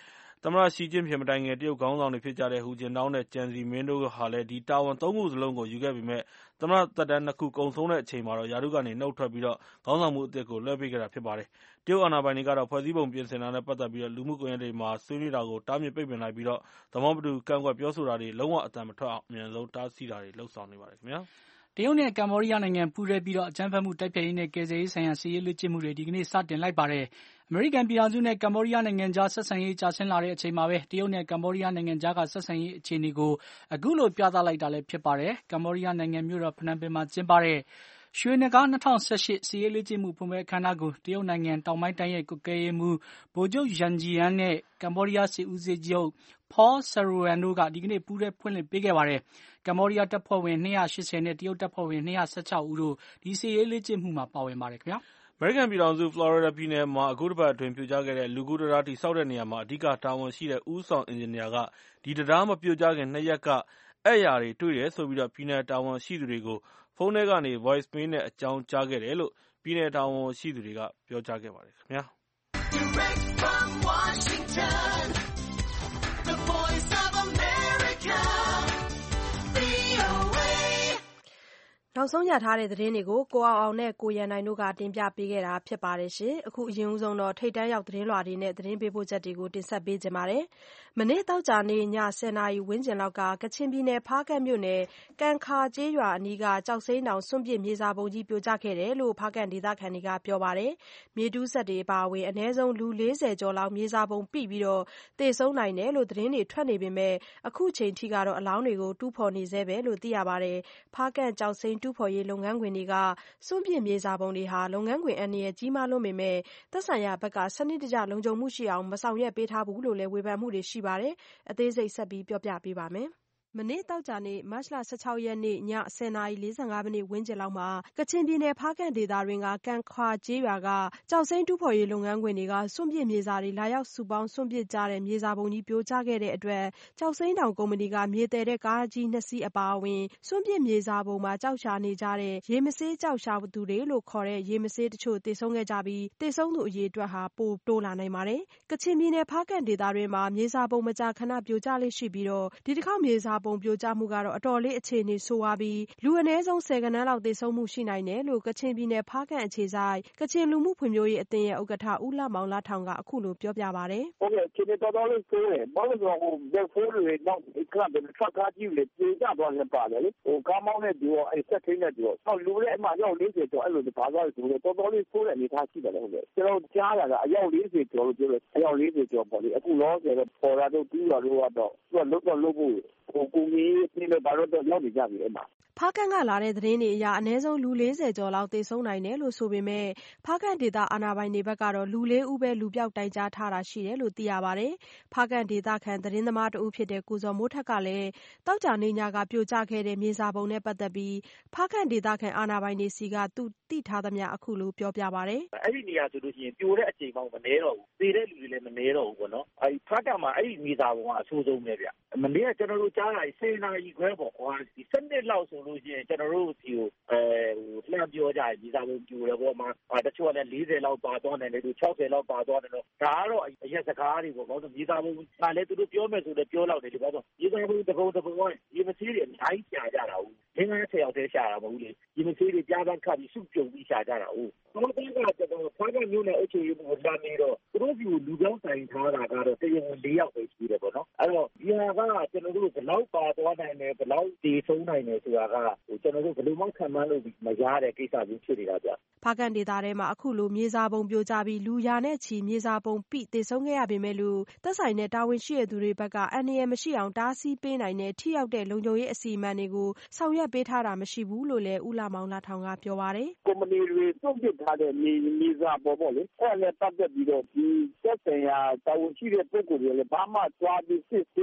သမ္မတရှီကျင့်ဖျင်မတိုင်ခင်တရုတ်ခေါင်းဆောင်တွေဖြစ်ကြတဲ့ဟူကျင်တောင်းနဲ့ကျန်စီမင်းတို့ဟာလည်းဒီတာဝန်သုံးခုစလုံးကိုယူခဲ့ပေမဲ့သမ္မတသက်တမ်းနှစ်ခုကုန်ဆုံးတဲ့အချိန်မှာတော့ရာထူးကနေနှုတ်ထွက်ပြီးတော့ခေါင်းဆောင်မှုအသစ်ကိုလွှဲပေးခဲ့တာဖြစ်ပါတယ်။တရုတ်အာဏာပိုင်တွေကတော့ဖွဲ့စည်းပုံပြင်ဆင်တာနဲ့ပတ်သက်ပြီးတော့လူမှုကွန်ရက်တွေမှာဆွေးနွေးတာကိုတားမြစ်ပိတ်ပင်လိုက်ပြီးတော့သဘောမတူကန့်ကွက်ပြောဆိုတာတွေလုံးဝအသံမထွက်အောင်အမြန်ဆုံးတားဆီးတာတွေလှုပ်ဆောင်နေပါတယ်ခင်ဗျာ။တရုတ်နဲ့ကမ္ဘောဒီးယားနိုင်ငံပူးတွဲပြီးတော့အကြမ်းဖက်မှုတိုက်ဖျက်ရေးနဲ့ကယ်ဆယ်ရေးဆိုင်ရာစစ်ရေးလေ့ကျင့်မှုတွေဒီကနေ့စတင်လိုက်ပါတယ်။အမေရိကန်ပြည်ထောင်စုနဲ့ကမ္ဘောဒီးယားနိုင်ငံကြားဆက်ဆံရေးကျဆင်းလာတဲ့အချိန်မှာပဲတရုတ်နဲ့ကမ္ဘောဒီးယားနိုင်ငံကြားကဆက်ဆံရေးအခြေအနေကိုအခုလိုပြသလိုက်တာလည်းဖြစ်ပါတယ်။ကမ္ဘောဒီးယားနိုင်ငံမြို့တော်ဖနွမ်ပင်မှာကျင်းပတဲ့ရွှေနဂါး၂၀၁၈စစ်ရေးလေ့ကျင့်မှုဖွင့်ပွဲအခမ်းအနားကိုတရုတ်နိုင်ငံတောင်ပိုင်းတိုင်းရဲ့ကွပ်ကဲရေးမှူးဗိုလ်ချုပ်ယန်ဂျီယန်နဲ့ကမ္ဘောဒီးယားစစ်ဦးစီးချုပ်ဖောဆာရိုရန်တို့ကဒီကနေ့ပူးတွဲဖွင့်လှစ်ပေးခဲ့ပါတယ်။ကမ္ဘောဒီးယားတပ်ဖွဲ့ဝင်၂၈၀နဲ့တရုတ်တပ်ဖွဲ့ဝင်၂၁၆ဦးတို့ဒီစစ်ရေးလေ့ကျင့်မှုမှာပါဝင်ပါတယ်ခင်ဗျာ။အမေရိကန်ပြည်ထောင်စုဖလော်ရီဒါပြည်နယ်မှာအခုတစ်ပတ်အတွင်းပြိုကျခဲ့တဲ့လူကူးတံတားတည်ဆောက်တဲ့နေရာမှာအဓိကတာဝန်ရှိတဲ့ဦးဆောင်အင်ဂျင်နီယာကဒီတံတားမပြိုကျခင်နှစ်ရက်ကဧည့်ရာတွေတွေ့တယ်ဆိုပြီးတော့ပြည်နယ်တာဝန်ရှိသူတွေကိုဖုန်းထဲကနေ voice mail နဲ့အကြောင်းကြားခဲ့တယ်လို့ပြည်နယ်တာဝန်ရှိသူတွေကပြောကြားခဲ့ပါတယ်ခင်ဗျာ။ Direct from Washington, the voice of America, နောက်ဆုံးရထားတဲ့သတင်းတွေကိုကိုအောင်အောင်နဲ့ကိုရန်နိုင်တို့ကတင်ပြပေးခဲ့တာဖြစ်ပါတယ်ရှင်။အခုအရင်ဆုံးတော့ထိတ်တန်းရောက်သတင်းလွှာတွေနဲ့သတင်းပေးပို့ချက်တွေကိုတင်ဆက်ပေးကြပါမယ်။မနေ့သောကြာနေ့ည၁၀နာရီဝန်းကျင်လောက်ကကချင်ပြည်နယ်ဖားကန့်မြို့နယ်ကန်ခါကျေးရွာအနီးကကြောက်စိမ်းတောင်စွန့်ပစ်မြေစာပုံကြီးပြိုကျခဲ့တယ်လို့ဖားကန့်ဒေသခံတွေကပြောပါတယ်။မြေတူးစက်တွေအပါအဝင်အနည်းဆုံးလူ၄၀ကျော်လောက်မြေစာပုံပိပြီးတော့သေဆုံးနိုင်တယ်လို့သတင်းတွေထွက်နေပေမဲ့အခုချိန်ထိကတော့အလောင်းတွေကိုတူးဖော်နေဆဲပဲလို့သိရပါတယ်။ဖားကန့်ကြောက်စိမ်းတူးဖော်ရေးလုပ်ငန်းခွင်တွေကစွန့်ပစ်မြေစာပုံတွေဟာလုပ်ငန်းခွင်အန္တရာယ်ကြီးမားလွန်းပေမဲ့သက်ဆိုင်ရာဘက်ကစနစ်တကျလုံခြုံမှုရှိအောင်မဆောင်ရွက်ပေးထားဘူးလို့လည်းဝေဖန်မှုတွေရှိပါတယ်။အသေးစိတ်ဆက်ပြီးပြောပြပေးပါမယ်။မနေ့သောကြာနေ့မတ်လ၁၆ရက်နေ့ည၁၀နာရီ၄၅မိနစ်ဝန်းကျင်လောက်မှာကချင်ပြည်နယ်ဖားကန့်ဒေသတွင်းကကန်ခွာကျေးရွာကကျောက်စိမ်းတူးဖော်ရေးလုပ်ငန်းခွင်တွေကစွန့်ပစ်မြေစာတွေလာရောက်စုပေါင်းစွန့်ပစ်ကြတဲ့မြေစာပုံကြီးပြိုကျခဲ့တဲ့အတွက်ကျောက်စိမ်းတောင်ကုမ္ပဏီကမြေတည်တဲ့ကားကြီးနှစ်စီးအပါအဝင်စွန့်ပစ်မြေစာပုံမှာကြောက်ရှာနေကြတဲ့ရေမဆေးကြောက်ရှာသူတွေလို့ခေါ်တဲ့ရေမဆေးတချို့သေဆုံးခဲ့ကြပြီးသေဆုံးသူအရေအတွက်ဟာပိုတိုးလာနိုင်ပါတယ်။ကချင်ပြည်နယ်ဖားကန့်ဒေသတွင်းမှာမြေစာပုံမကြာခဏပြိုကျလေ့ရှိပြီးတော့ဒီတစ်ခေါက်မြေစာပုံပြိုကျမှုကတော့အတော်လေးအခြေအနေဆိုးဝါးပြီးလူအနည်းဆုံးဆယ်ဂဏန်းလောက်သေဆုံးမှုရှိနိုင်တယ်လို့ကချင်ပြည်နယ်ဖားကန့်အခြေဆိုင်ကချင်လူမှုဖွံ့ဖြိုးရေးအသင်းရဲ့ဥက္ကဋ္ဌဦးလှမောင်လှထောင်ကအခုလိုပြောပြပါတယ်။ဟုတ်ကဲ့အခြေအနေတော်တော်လေးဆိုးတယ်။ဘာလို့ဆိုတော့ဟိုဘက်ဖိုးတွေနောက်ခဏပဲထပ်ကားကြီးလေပြေကျသွားရင်ပါတယ်လေ။ဟိုကားမောင်းတဲ့ဒီရောအဲ့ဆက်ထင်းတဲ့ဒီရောဆောက်လူလည်းအမှရောက်၄၀ကျော်အဲ့လိုဘာသာဆိုတော့တော်တော်လေးဆိုးတဲ့အနေထားရှိတယ်လေဟုတ်ကဲ့။ကျွန်တော်ကြားတာကအယောက်၄၀ကျော်လို့ပြောတယ်အယောက်၄၀ကျော်ပေါ့လေအခုလောဆယ်တော့ပေါ်လာတော့ပြီးတော့တော့သူကလုတ်တော့လုတ်ဖို့ဟိုကိုကြီးပြည်လို့ဘာလို့တော့ရောက်နေကြပြီအဲ့မှာဖားကန့်ကလာတဲ့သတင်းတွေအရအနည်းဆုံးလူ၄၀ကျော်လောက်သေဆုံးနိုင်တယ်လို့ဆိုပေမဲ့ဖားကန့်ဒေသအာဏာပိုင်တွေဘက်ကတော့လူ၄ဦးပဲလူပျောက်တိုင်ကြားထားတာရှိတယ်လို့သိရပါတယ်။ဖားကန့်ဒေသခံသတင်းသမားတဦးဖြစ်တဲ့ကိုဇော်မိုးထက်ကလည်းတောက်ကြနေညကပြိုကျခဲ့တဲ့မြေစာပုံနဲ့ပတ်သက်ပြီးဖားကန့်ဒေသခံအာဏာပိုင်တွေစီကသူသိထားသမျှအခုလိုပြောပြပါတယ်။အဲ့ဒီနေရာဆိုလို့ရှိရင်ပြိုတဲ့အချိန်ပေါင်းမနေတော့ဘူး။သေတဲ့လူတွေလည်းမနေတော့ဘူးပေါ့နော်။အဲ့ဖားကန့်မှာအဲ့ဒီမြေစာပုံကအဆိုးဆုံးပဲဗျ။မနေ့ကကျွန်တော်တို့ကြားတာစေနာကြီးခွဲပေါ့ကွာဒီစနစ်လောက်ဆိုလို့ရှိရင်ကျွန်တော်တို့ဒီကိုအဲဟိုလှမ်းပြောကြရင်ဒီစာပုံပြိုတယ်ပေါ့မှာတချို့ကလည်း၄၀လောက်ပါသွားတယ်လေ၆၀လောက်ပါသွားတယ်တော့ဒါကတော့အရက်စကားတွေပေါ့ဘာလို့ဒီစာပုံကလည်းသူတို့ပြောမယ်ဆိုလည်းပြောလောက်တယ်ဒီဘာလို့ဒီစာပုံတပုံတပုံကဒီမသေးတွေအများကြီးရှာကြတာဟုတ်ငင်းငင်းဆယ်ယောက်တည်းရှာတာမဟုတ်လေဒီမသေးတွေကြားပန်းခတ်ပြီးစုပြုံပြီးရှာကြတာဟုတ်တော့ဒီကကျွန်တော်ဖားကမျိုးနဲ့အချိန်ယူကိုလာနေတော့သူတို့ဒီလူကြောင်းတိုင်ထားတာကတော့တရင်၄ယောက်ပဲရှိတယ်ပေါ့နော်အဲ့တော့ဒီဟာကကျွန်တော်တို့ဘယ်လောက်ပါသွားနိုင်တယ်ဘယ်လောက်တည်ဆုံးနိုင်တယ်ဆိုတာကဟိုကျွန်တော်တို့ဘယ်လိုမှခံမှန်းလို့မရတဲ့ကိစ္စမျိုးဖြစ်နေတာဗျဖားကန့်ဒေသထဲမှာအခုလိုမြေစာပုံပြိုကျပြီးလူရာနဲ့ချီမြေစာပုံပိသေဆုံးခဲ့ရပေမဲ့လို့သက်ဆိုင်တဲ့တာဝန်ရှိတဲ့သူတွေဘက်ကအန္တရာယ်မရှိအောင်တားဆီးပေးနိုင်တဲ့ထိရောက်တဲ့လုံခြုံရေးအစီအမံတွေကိုဆောင်ရွက်ပေးထားတာမရှိဘူးလို့လည်းဦးလှမောင်လှထောင်ကပြောပါတယ်။ကုမ္ပဏီတွေစွန့်ပစ်ထားတဲ့မြေမြေစာပုံပေါ့လေအဲ့ဒါနဲ့ပတ်သက်ပြီးတော့ဒီသက်ဆိုင်ရာတာဝန်ရှိတဲ့ပုဂ္ဂိုလ်တွေလည်းဘာမှသွားပြီးစစ်ဆေး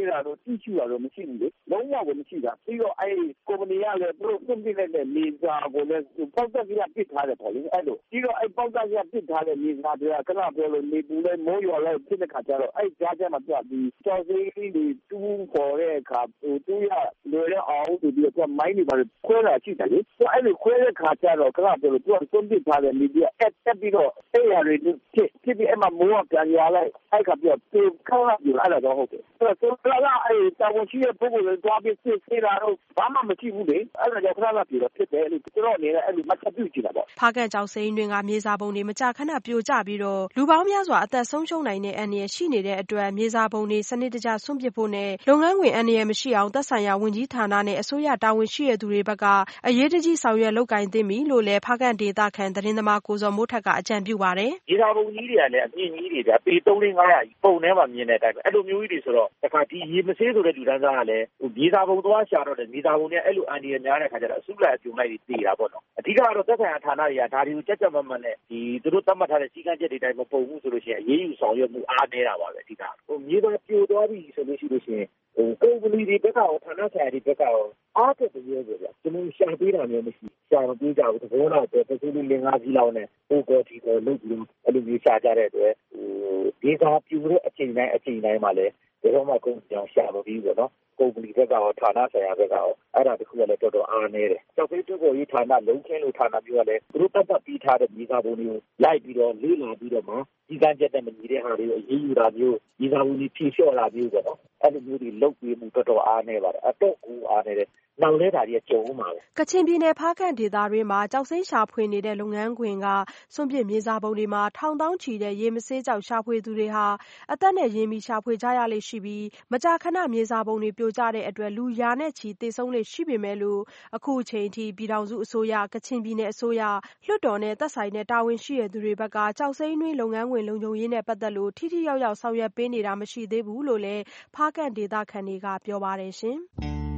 တာတော့ကြည့်ရှုတာတော့မရှိဘူးလေလုံးဝကိုမရှိတာပြီးတော့အဲ့ကုမ္ပဏီကလည်းသူတို့ပြင်ပြတဲ့နေစာကိုလည်းပေါက်တက်ကြီးပစ်ထားတယ်ပေါ့လေအဲ့လိုပြီးတော့အဲ့ပေါက်တက်ကြီးပစ်ထားတဲ့နေစာတွေကခဏပြောလို့နေပူလဲမိုးရွာလဲဖြစ်တဲ့ခါကျတော့အဲ့ကြားထဲမှာပြပြီးကြောက်စိမ့်တွေတူးပေါ်တဲ့အခါဟိုတူးရလွယ်တဲ့အောင်ဆိုပြီးတော့မိုင်းတွေပါခွဲတာရှိတယ်လေဆိုအဲ့လိုခွဲတဲ့ခါကျတော့ခဏပြောလို့သူကသွန်းပစ်ထားတဲ့မီဒီယာအက်တက်ပြီးတော့အဲ့ရတွေဖြစ်ဖြစ်ပြီးအဲ့မှာမိုးကပြန်ရလိုက်အဲ့ခါပြောသူခါရပြအဲ့ဒါတော့ဟုတ်တယ်အဲ့တော့ဆိုလာအဲ့တာဝန်ရှိတဲ့ပုဂ္ဂိုလ်တွေတွားပြီးစစ်ဆေးတာတော့ဘာမှမရှိဘူးလေအဲ့ဒါကြောင့်ခဏလာပြတော့ဖြစ်တယ်လို့သူတို့အနေနဲ့အဲ့လိုမှတ်ချက်ပြုကြည့်တာပေါ့ဖားကန့်ကျောက်စိမ်းတွင်ကမြေစာပုံတွေမကြာခဏပြိုကျပြီးတော့လူပေါင်းများစွာအသက်ဆုံးရှုံးနိုင်တဲ့အန္တရာယ်ရှိနေတဲ့အတွက်မြေစာပုံတွေစနစ်တကျစွန့်ပစ်ဖို့နဲ့လုပ်ငန်းခွင်အန္တရာယ်မရှိအောင်သက်ဆိုင်ရာဝန်ကြီးဌာနနဲ့အစိုးရတာဝန်ရှိတဲ့သူတွေဘက်ကအရေးတကြီးဆောင်ရွက်လုပ်ကိုင်သင့်ပြီလို့လည်းဖားကန့်ဒေသခံသတင်းသမားကိုဇော်မိုးထက်ကအကြံပြုပါတယ်မြေစာပုံကြီးတွေကလည်းအမြင့်ကြီးတွေဒါပေသုံးလေးငါးရာကြီးပုံထဲမှာမြင်တဲ့အတိုင်းပဲအဲ့လိုမျိုးကြီးတွေဆိုတော့တခါဒီရေမဆေးဆိုတဲ့လူတန်းစားကလည်းဟိုမြေစာပုံသွားရှာတော့တယ်မြေစာပုံတွေအဲ့လိုအန္တရာယ်များတဲ့ခါကျတော့အစုလိုက်အပြုံလိုက်တွေတည်တာပေါ့နော်အဓိကတော့သက်ဆိုင်ရာဌာနတွေကဒါတွေကိုကြက်ကြက်မမနဲ့ဒီသူတို့သတ်မှတ်ထားတဲ့စည်းကမ်းချက်တွေတိုင်းမပုံဘူးဆိုလို့ရှိရင်အရေးယူဆောင်ရွက်မှုအားနည်းတာပါပဲအဓိကဟိုမြေသားပြိုသွားပြီဆိုလို့ရှိလို့ရှိရင်ဟိုကုမ္ပဏီတွေဘက်ကရောဌာနဆိုင်ရာတွေဘက်ကရောအားတက်တယ်ပြောကြတယ်ကျွန်တော်ရှာပေးတာမျိုးမရှိရှာမပေးကြဘူးသဘောတော့ပဲပစုလေးလင်္ကားကြီးလောက်နဲ့ဟိုကော်တီကိုလုပ်ပြီးအဲ့လိုမျိုးရှာကြတဲ့အတွက်ဟိုဒေတာပြိုတဲ့အချိန်တိုင်းအချိန်တိုင်းမှာလည်းဘယ်တော့မှကုန်ကြောင်ရှာမပြီးဘူးနော်ကုမ္ပဏီဘက်ကရောဌာနဆိုင်ရာဘက်ကရောအဲ့ဒါတခုလည်းတော်တော်အားနည်းတယ်။ကျောက်ဖိတ်တူကိုရေးဌာနလုံးခင်းလို့ဌာနမျိုးကလည်းသူတို့တပ်ပတ်ပြီးထားတဲ့မြေစာပုံတွေကိုလိုက်ပြီးတော့လေးလာပြီးတော့မှဒီကံကျက်တဲ့မကြီးတဲ့ဟာတွေကိုအရေးယူတာမျိုးမြေစာပုံတွေဖြည့်လျှော့တာမျိုးပေါ့နော်။အဲ့လိုမျိုးတွေလုပ်ပြီးမှုတော်တော်အားနည်းပါတယ်။အတော့ကူအားနည်းတယ်။နောက်လဲတာကြီးကြုံမှာပဲကချင်ပြည်နယ်ဖားကန့်ဒေသတွင်းမှာကျောက်စိမ်းရှာဖွေနေတဲ့လုပ်ငန်းခွင်ကစွန့်ပစ်မြေစာပုံတွေမှာထောင်သောင်းချီတဲ့ရေမဆေးကျောက်ရှာဖွေသူတွေဟာအသက်နဲ့ရင်းပြီးရှာဖွေကြရလေရှိပြီးမကြာခဏမြေစာပုံတွေပြိုကျတဲ့အတွက်လူရာနဲ့ချီသေဆုံးလေရှိပေမဲ့လို့အခုအချိန်အထိပြည်ထောင်စုအစိုးရကချင်ပြည်နယ်အစိုးရလွှတ်တော်နဲ့သက်ဆိုင်တဲ့တာဝန်ရှိတဲ့သူတွေဘက်ကကျောက်စိမ်းတွင်းလုပ်ငန်းခွင်လုံခြုံရေးနဲ့ပတ်သက်လို့ထိထိရောက်ရောက်ဆောင်ရွက်ပေးနေတာမရှိသေးဘူးလို့လည်းဖားကန့်ဒေသခံတွေကပြောပါတယ်ရှင်။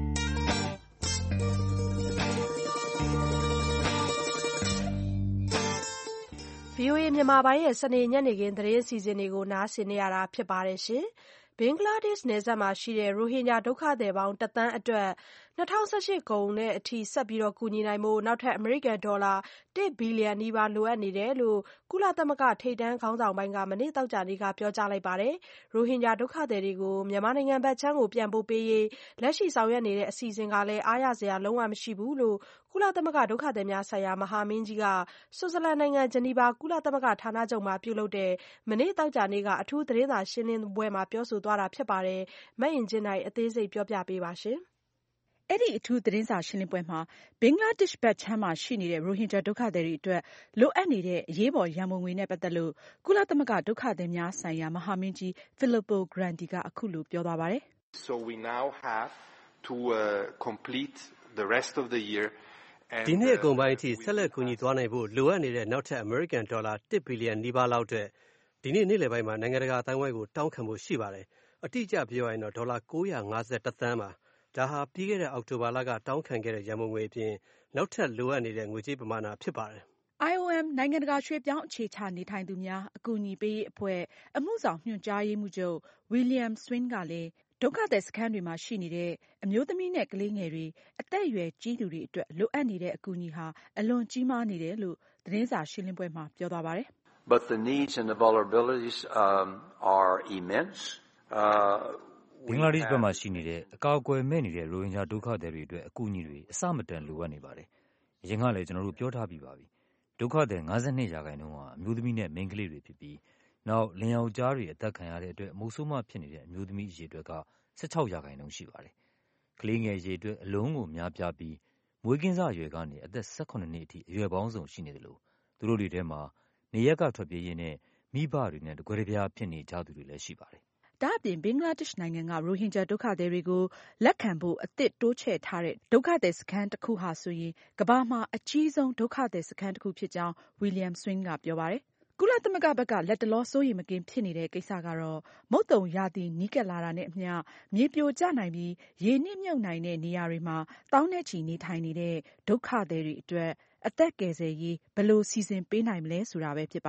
ဗီအိုအေမြန်မာပိုင်းရဲ့စနေညနေခင်းသတင်းအစီအစဉ်တွေကိုနားဆင်နေရတာဖြစ်ပါတယ်ရှင်။ဘင်္ဂလားဒေ့ရှ်နယ်စပ်မှာရှိတဲ့ရိုဟင်ဂျာဒုက္ခသည်ပေါင်းတစ်သန်းအတွက်၂၀၁၈ကုန်တဲ့အထိဆက်ပြီးကူညီနိုင်ဖို့နောက်ထပ်အမေရိကန်ဒေါ်လာတစ်ဘီလီယံနီးပါးလိုအပ်နေတယ်လို့ကုလသမဂ္ဂထိပ်တန်းခေါင်းဆောင်ပိုင်းကမနေ့သောကြာနေ့ကပြောကြားလိုက်ပါတယ်။ရိုဟင်ဂျာဒုက္ခသည်တွေကိုမြန်မာနိုင်ငံဘက်ခြမ်းကိုပြန်ပို့ပေးရေးလက်ရှိဆောင်ရွက်နေတဲ့အစီအစဉ်ကလည်းအားရစရာလုံးဝမရှိဘူးလို့ကုလသမဂ္ဂဒုက္ခသည်များဆိုင်ရာမဟာမင်းကြီးကဆွစ်ဇာလန်နိုင်ငံဂျနီဗာကုလသမဂ္ဂဌာနချုပ်မှာပြုလုပ်တဲ့မနေ့သောကြာနေ့ကအထူးသတင်းစာရှင်းလင်းပွဲမှာပြောဆိုသွားတာဖြစ်ပါတယ်။မအင်ကြင်းနိုင်အသေးစိတ်ပြောပြပေးပါရှင်။အဲ့ဒီအထူးသတင်းစာရှင်းလင်းပွဲမှာဘင်္ဂလားဒေ့ရှ်ဘက်ခြမ်းမှာရှိနေတဲ့ရိုဟင်ဂျာဒုက္ခသည်တွေအတွက်လိုအပ်နေတဲ့အရေးပေါ်ရန်ပုံငွေနဲ့ပတ်သက်လို့ကုလသမဂ္ဂဒုက္ခသည်များဆိုင်ရာမဟာမင်းကြီး Filippo Grandi ကအခုလိုပြောသွားပါတယ်။ So we now have to uh, complete the rest of the year ဒီနှစ်အကုန်ပိုင်းအထိဆက်လက်ကူညီသွားနိုင်ဖို့လိုအပ်နေတဲ့နောက်ထပ်အမေရိကန်ဒေါ်လာတစ်ဘီလီယံနီးပါးလောက်အတွက်ဒီနေ့နေ့လယ်ပိုင်းမှာနိုင်ငံတကာအတိုင်းအဝိုင်းကိုတောင်းခံဖို့ရှိပါတယ်။အတိအကျပြောရရင်တော့ဒေါ်လာ၉၅၁သန်းပါ။ဒါဟာပြီးခဲ့တဲ့အောက်တိုဘာလကတောင်းခံခဲ့တဲ့ရန်ပုံငွေအပြင်နောက်ထပ်လိုအပ်နေတဲ့ငွေကြေးပမာဏဖြစ်ပါတယ်။ I O M နိုင်ငံတကာရွှေ့ပြောင်းအခြေချနေထိုင်သူများအကူအညီပေးရေးအဖွဲ့အမှုဆောင်ညွှန်ကြားရေးမှူးချုပ် William Swing ကလည်းဒုက္ခသည်စခန်းတွေမှာရှိနေတဲ့အမျိုးသမီးနဲ့ကလေးငယ်တွေအသက်အရွယ်ကြီးသူတွေအတွက်လိုအပ်နေတဲ့အကူအညီဟာအလွန်ကြီးမားနေတယ်လို့သတင်းစာရှင်းလင်းပွဲမှာပြောသွားပါတယ်။ But the needs and the vulnerabilities um, are immense. Uh, ဘင်္ဂလားဒေ့ရှ်ဘက်မှာရှိနေတဲ့အကာအကွယ်မဲ့နေတဲ့ရိုဟင်ဂျာဒုက္ခသည်တွေအတွက်အကူအညီတွေအစမတန်လိုအပ်နေပါတယ်။အရင်ကလည်းကျွန်တော်တို့ပြောထားပြီးပါပြီ။ဒုက္ခသည်၅၂ရာခိုင်နှုန်းဟာအမျိုးသမီးနဲ့မိန်းကလေးတွေဖြစ်ပြီးနောက်လင်ယောက်ျားတွေအသက်ခံရတဲ့အတွက်မုတ်ဆိုးမဖြစ်နေတဲ့အမျိုးသမီးအရေအတွက်က၁၆ရာခိုင်နှုန်းရှိပါတယ်။ကလေးငယ်အရေအတွက်အလုံးကိုများပြားပြီးမွေးကင်းစအရွယ်ကနေအသက်၁၈နှစ်အထိအရွယ်ပေါင်းစုံရှိနေတယ်လို့သူတို့တွေထဲမှာနေရက်ကထွက်ပြေးရင်းနဲ့မိဘတွေနဲ့တကွဲတပြားဖြစ်နေကြသူတွေလည်းရှိပါတယ်။ဒါအပြင်ဘင်္ဂလားဒေ့ရှ်နိုင်ငံကရိုဟင်ဂျာဒုက္ခသည်တွေကိုလက်ခံဖို့အသစ်တိုးချဲ့ထားတဲ့ဒုက္ခသည်စခန်းတစ်ခုဟာဆိုရင်ကမ္ဘာမှာအကြီးဆုံးဒုက္ခသည်စခန်းတစ်ခုဖြစ်ကြောင်း William Swing ကပြောပါတယ်။ကုလသမဂ္ဂဘက်ကလက်တလောစိုးရိမ်မကင်းဖြစ်နေတဲ့ကိစ္စကတော့မုတ်သုန်ရာသီနီးကပ်လာတာနဲ့အမျှမြေပြိုကျနိုင်ပြီးရေနစ်မြုပ်နိုင်တဲ့နေရာတွေမှာသောင်းနဲ့ချီနေထိုင်နေတဲ့ဒုက္ခသည်တွေအတွက်အသက်ကယ်ဆယ်ရေးဘယ်လိုစီစဉ်ပေးနိုင်မလဲဆိုတာပဲဖြစ်ပါတယ်။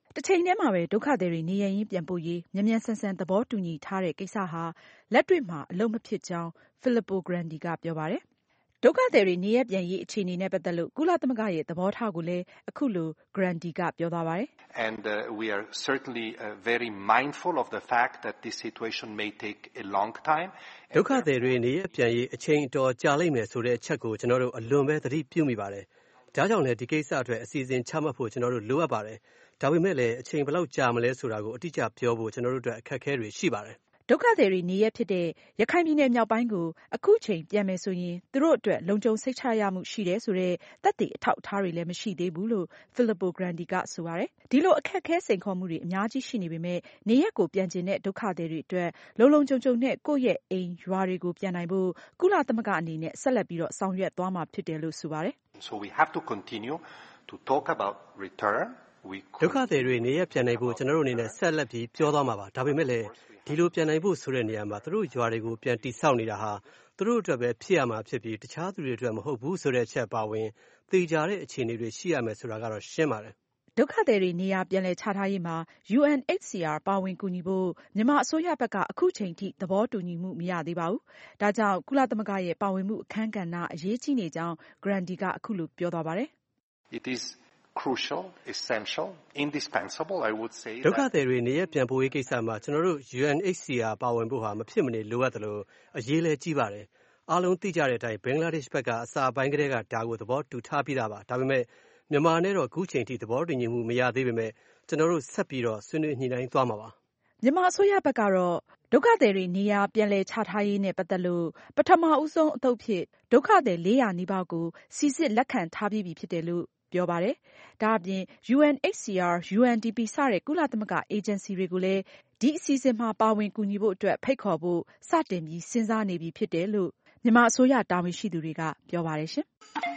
တချိန်တည်းမှာပဲဒုက္ခသည်တွေနေရပ်ရင်းပြန်ပို့ရေးမြန်မြန်ဆန်ဆန်သဘောတူညီထားတဲ့ကိစ္စဟာလက်တွေ့မှာအလုပ်မဖြစ်ကြောင်း Filippo Grandi ကပြောပါတယ်။ဒုက္ခသည်တွေနေရပ်ပြန်ရေးအခြေအနေနဲ့ပတ်သက်လို့ကုလသမဂ္ဂရဲ့သဘောထားကိုလည်းအခုလို Grandi ကပြောသွားပါတယ်။ And uh, we are certainly uh, very mindful of the fact that this situation may take a long time. ဒုက္ခသည်တွေနေရပ်ပြန်ရေးအချိန်အတော်ကြာလိမ့်မယ်ဆိုတဲ့အချက်ကိုကျွန်တော်တို့အလွန်ပဲသတိပြုမိပါတယ်။ဒါကြောင့်လည်းဒီကိစ္စအတွက်အစီအစဉ်ချမှတ်ဖို့ကျွန်တော်တို့လိုအပ်ပါတယ်။ဒါပေမဲ့လည်းအချိန်ဘယ်လောက်ကြာမလဲဆိုတာကိုအတိအကျပြောဖို့ကျွန်တော်တို့အတွက်အခက်အခဲတွေရှိပါတယ်။ဒုက္ခသည်တွေနေရပ်ဖြစ်တဲ့ရခိုင်ပြည်နယ်မြောက်ပိုင်းကိုအခုချိန်ပြန်မယ်ဆိုရင်သူတို့အတွက်လုံခြုံစိတ်ချရမှုရှိတယ်ဆိုတဲ့သက်သေအထောက်အထားတွေလည်းမရှိသေးဘူးလို့ Filippo Grandi ကဆိုပါတယ်။ဒီလိုအခက်အခဲစိန်ခေါ်မှုတွေအများကြီးရှိနေပေမဲ့နေရပ်ကိုပြန်ကျင်တဲ့ဒုက္ခသည်တွေအတွက်လုံလုံခြုံခြုံနဲ့ကိုယ့်ရဲ့အိမ်ရွာတွေကိုပြန်နိုင်ဖို့ကုလသမဂ္ဂအနေနဲ့ဆက်လက်ပြီးတော့ဆောင်ရွက်သွားမှာဖြစ်တယ်လို့ဆိုပါတယ်။ So we have to continue to talk about return ဒုက္ခသည်တွေနေရပ်ပြန်နိုင်ဖို့ကျွန်တော်တို့အနေနဲ့ဆက်လက်ပြီးပြောသွားမှာပါဒါပေမဲ့လည်းဒီလိုပြန်နိုင်ဖို့ဆိုတဲ့နေရာမှာသူတို့ရွာတွေကိုပြန်တိဆောက်နေတာဟာသူတို့အတွက်ပဲဖြစ်ရမှာဖြစ်ပြီးတခြားသူတွေအတွက်မဟုတ်ဘူးဆိုတဲ့အချက်ပါဝင်သေချာတဲ့အခြေအနေတွေရှိရမယ်ဆိုတာကတော့ရှင်းပါတယ်ဒုက္ခသည်တွေနေရာပြန်လည်ချထားရေးမှာ U N H C R ပါဝင်ကူညီဖို့မြန်မာအစိုးရဘက်ကအခုချိန်ထိသဘောတူညီမှုမရသေးပါဘူး။ဒါကြောင့်ကုလသမဂ္ဂရဲ့ပါဝင်မှုအခမ်းကဏ္ဍအရေးကြီးနေကြောင်း Grandi ကအခုလိုပြောသွားပါတယ်။ It is crucial, essential, indispensable, I would say. ဒုက္ခသည်တွေနေရပ်ပြန်ပို့ရေးကိစ္စမှာကျွန်တော်တို့ U N H C R ပါဝင်ဖို့ဟာမဖြစ်မနေလိုအပ်တယ်လို့အရေးလဲကြီးပါတယ်။အားလုံးသိကြတဲ့အတိုင်းဘင်္ဂလားဒေ့ရှ်ဘက်ကအစာပိုင်းကလေးကဒါကိုသဘောတူထားပြီးသားပါ။ဒါပေမဲ့မြန်မာနဲ့တော့အခုချိန်ထိသဘောတူညီမှုမရသေးပေမဲ့ကျွန်တော်တို့ဆက်ပြီးတော့ဆွေးနွေးညှိနှိုင်းသွားမှာပါ။မြန်မာအစိုးရဘက်ကတော့ဒုက္ခသည်တွေနေရာပြန်လည်ချထားရေးနဲ့ပတ်သက်လို့ပထမဦးဆုံးအသုတ်ဖြစ်ဒုက္ခသည်လေးရာနီးပါးကိုစီစစ်လက်ခံထားပြီးပြီဖြစ်တယ်လို့ပြောပါတယ်။ဒါအပြင် U N H C R, U N D P စတဲ့ကုလသမဂ္ဂအေဂျင်စီတွေကိုလည်းဒီအစီအစဉ်မှာပါဝင်ကူညီဖို့အတွက်ဖိတ်ခေါ်ဖို့စတင်ပြီးစဉ်းစားနေပြီဖြစ်တယ်လို့မြန်မာအစိုးရတာဝန်ရှိသူတွေကပြောပါတယ်ရှင်